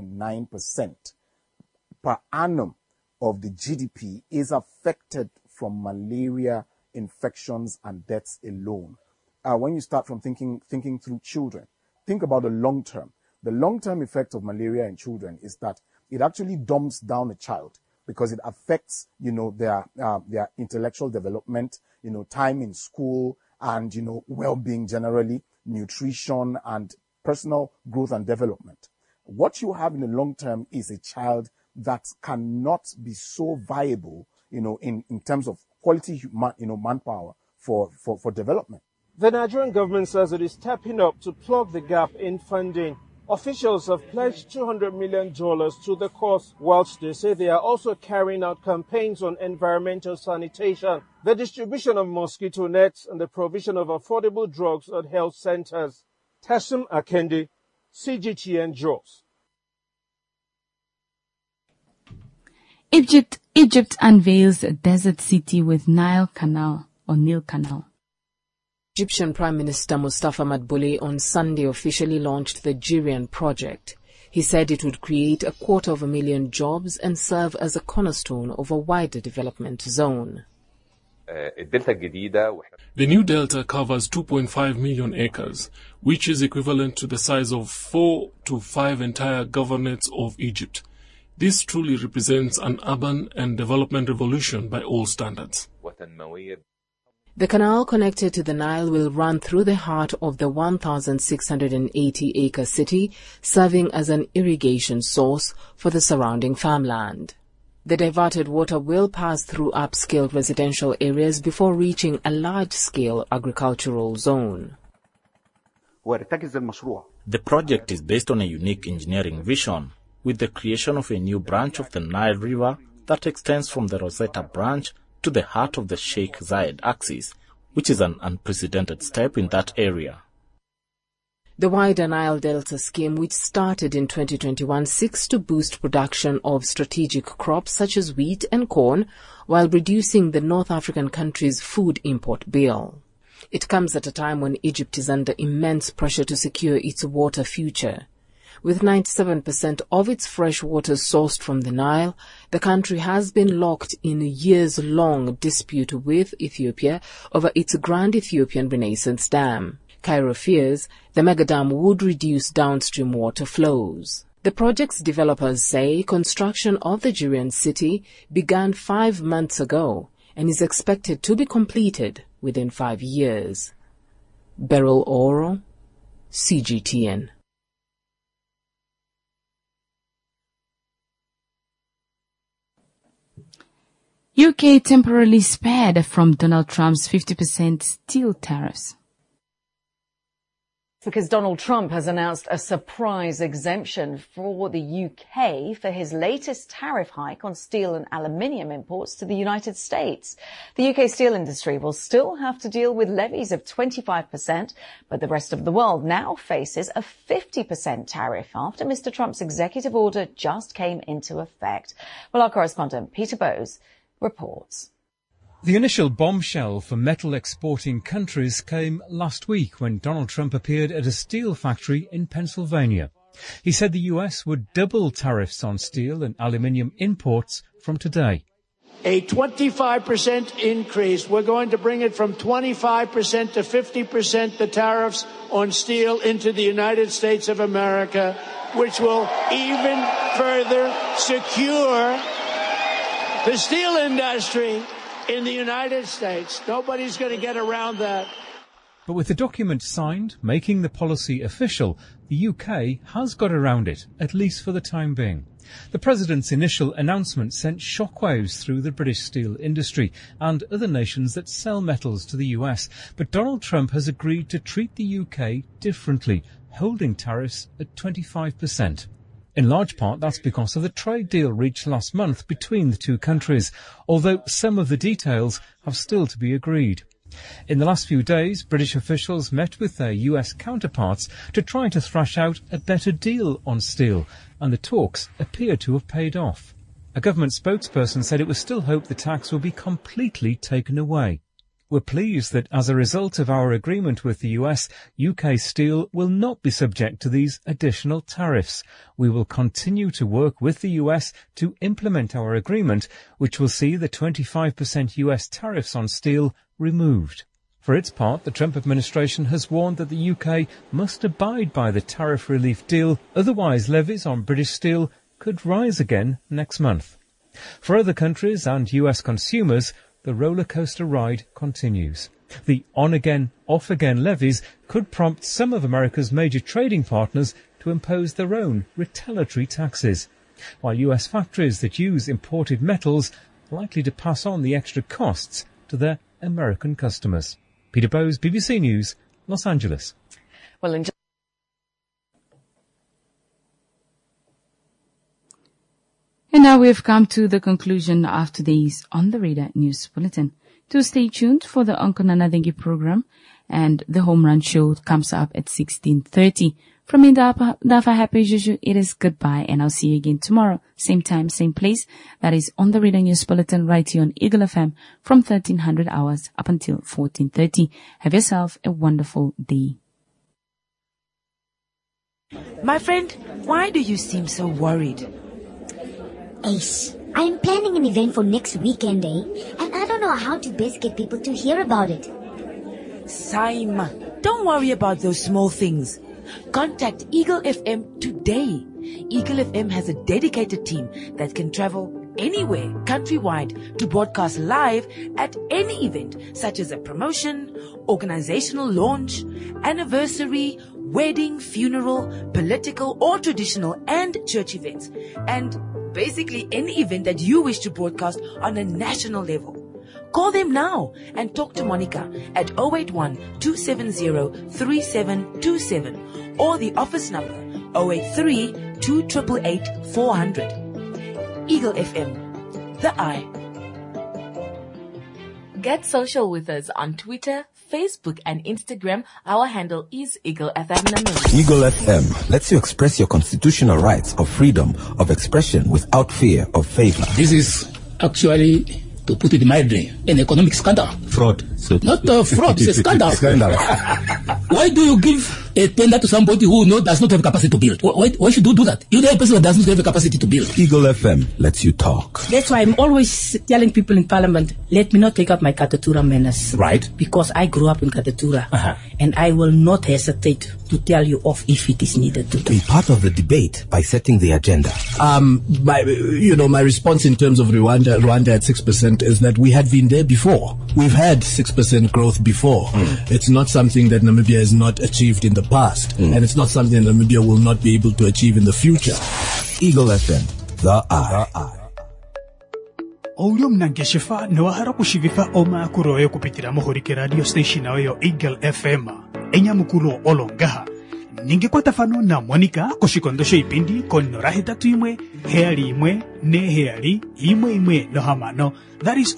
1.9% per annum of the GDP is affected from malaria infections and deaths alone. When you start from thinking through children, think about the long term. The long-term effect of malaria in children is that it actually dumbs down a child because it affects, their intellectual development, time in school and, well-being generally, nutrition and personal growth and development. What you have in the long term is a child that cannot be so viable, in terms of quality, manpower for development. The Nigerian government says it is stepping up to plug the gap in funding. Officials have pledged $200 million to the cause, whilst they say they are also carrying out campaigns on environmental sanitation, the distribution of mosquito nets, and the provision of affordable drugs at health centers. Tassim Akende, CGTN Jos. Egypt unveils a desert city with Nile Canal. Egyptian Prime Minister Mustafa Madbouli on Sunday officially launched the Jirian project. He said it would create 250,000 jobs and serve as a cornerstone of a wider development zone. The new delta covers 2.5 million acres, which is equivalent to the size of 4 to 5 entire governorates of Egypt. This truly represents an urban and development revolution by all standards. The canal connected to the Nile will run through the heart of the 1,680-acre city, serving as an irrigation source for the surrounding farmland. The diverted water will pass through upscale residential areas before reaching a large-scale agricultural zone. The project is based on a unique engineering vision, with the creation of a new branch of the Nile River that extends from the Rosetta branch to the heart of the Sheikh Zayed axis, which is an unprecedented step in that area. The wider Nile Delta scheme, which started in 2021, seeks to boost production of strategic crops such as wheat and corn, while reducing the North African country's food import bill. It comes at a time when Egypt is under immense pressure to secure its water future. With 97% of its fresh water sourced from the Nile, the country has been locked in a years-long dispute with Ethiopia over its Grand Ethiopian Renaissance Dam. Cairo fears the megadam would reduce downstream water flows. The project's developers say construction of the Jirian city began 5 months ago and is expected to be completed within 5 years. Beryl Oro, CGTN. UK temporarily spared from Donald Trump's 50% steel tariffs. Because Donald Trump has announced a surprise exemption for the UK for his latest tariff hike on steel and aluminium imports to the United States. The UK steel industry will still have to deal with levies of 25%, but the rest of the world now faces a 50% tariff after Mr. Trump's executive order just came into effect. Well, our correspondent Peter Bowes reports. The initial bombshell for metal exporting countries came last week when Donald Trump appeared at a steel factory in Pennsylvania. He said the US would double tariffs on steel and aluminium imports from today. a 25% increase. We're going to bring it from 25% to 50%, the tariffs on steel into the United States of America, which will even further secure the steel industry in the United States. Nobody's going to get around that. But with the document signed, making the policy official, the UK has got around it, at least for the time being. The President's initial announcement sent shockwaves through the British steel industry and other nations that sell metals to the US, but Donald Trump has agreed to treat the UK differently, holding tariffs at 25%. In large part, that's because of the trade deal reached last month between the two countries, although some of the details have still to be agreed. In the last few days, British officials met with their US counterparts to try to thrash out a better deal on steel, and the talks appear to have paid off. A government spokesperson said it was still hoped the tax will be completely taken away. We're pleased that as a result of our agreement with the US, UK steel will not be subject to these additional tariffs. We will continue to work with the US to implement our agreement, which will see the 25% US tariffs on steel removed. For its part, the Trump administration has warned that the UK must abide by the tariff relief deal, otherwise levies on British steel could rise again next month. For other countries and US consumers, the roller coaster ride continues. The on-again, off-again levies could prompt some of America's major trading partners to impose their own retaliatory taxes, while US factories that use imported metals are likely to pass on the extra costs to their American customers. Peter Bowes, BBC News, Los Angeles. Well, And now we have come to the conclusion of today's On the Radar News Bulletin. Do stay tuned for the Uncle Nanadengi program, and the Home Run Show comes up at 16:30. From me, Dafa Happy Juju, it is goodbye, and I'll see you again tomorrow, same time, same place. That is On the Radar News Bulletin right here on Eagle FM from 1300 hours up until 14:30. Have yourself a wonderful day. My friend, why do you seem so worried? Ace, I'm planning an event for next weekend, and I don't know how to best get people to hear about it. Saima, don't worry about those small things. Contact Eagle FM today. Eagle FM has a dedicated team that can travel anywhere countrywide to broadcast live at any event, such as a promotion, organizational launch, anniversary, wedding, funeral, political or traditional and church events, and basically any event that you wish to broadcast on a national level. Call them now and talk to Monica at 081-270-3727 or the office number 083-2888-400. Eagle FM, the eye. Get social with us on Twitter, Facebook and Instagram. Our handle is Eagle FM Namibia. Eagle FM lets you express your constitutional rights of freedom of expression without fear of favor. This is actually, to put it mildly, an economic scandal. Fraud. So not fraud, it's a scandal. Why do you give a tender to somebody who does not have capacity to build? Why should you do that? You're the person that does not have the capacity to build. Eagle FM lets you talk. That's why I'm always telling people in Parliament, let me not take up my Katatura manners. Right. Because I grew up in Katatura. And I will not hesitate to tell you off if it is needed to do. Be part of the debate by setting the agenda. My response in terms of Rwanda at 6% is that we had been there before. We've had 6% growth before. It's not something that Namibia has not achieved in the past. And it's not something that Namibia will not be able to achieve in the future. Eagle FM, the eye. Olyo mnangeshefa niwahara kushivifa oma kuroyo kupitira mohorike radio station ayo Eagle FM. Enya mukuro olongaha. Ningekwata fano na Monica koshikondosho ipindi konora hetatu imwe, heali imwe, ne heali, imwe no hamano. That is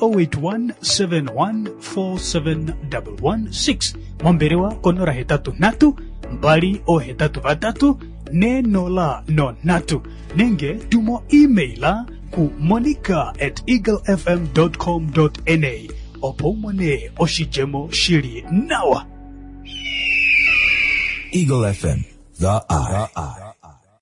081-7147-116. Mwamberewa konora hetatu natu, mbali o hetatu vatatu, ne nola no natu. Nenge tumo emaila ku monica@eaglefm.com.na. Opomone oshijemo shiri nawa. Eagle FM, the eye.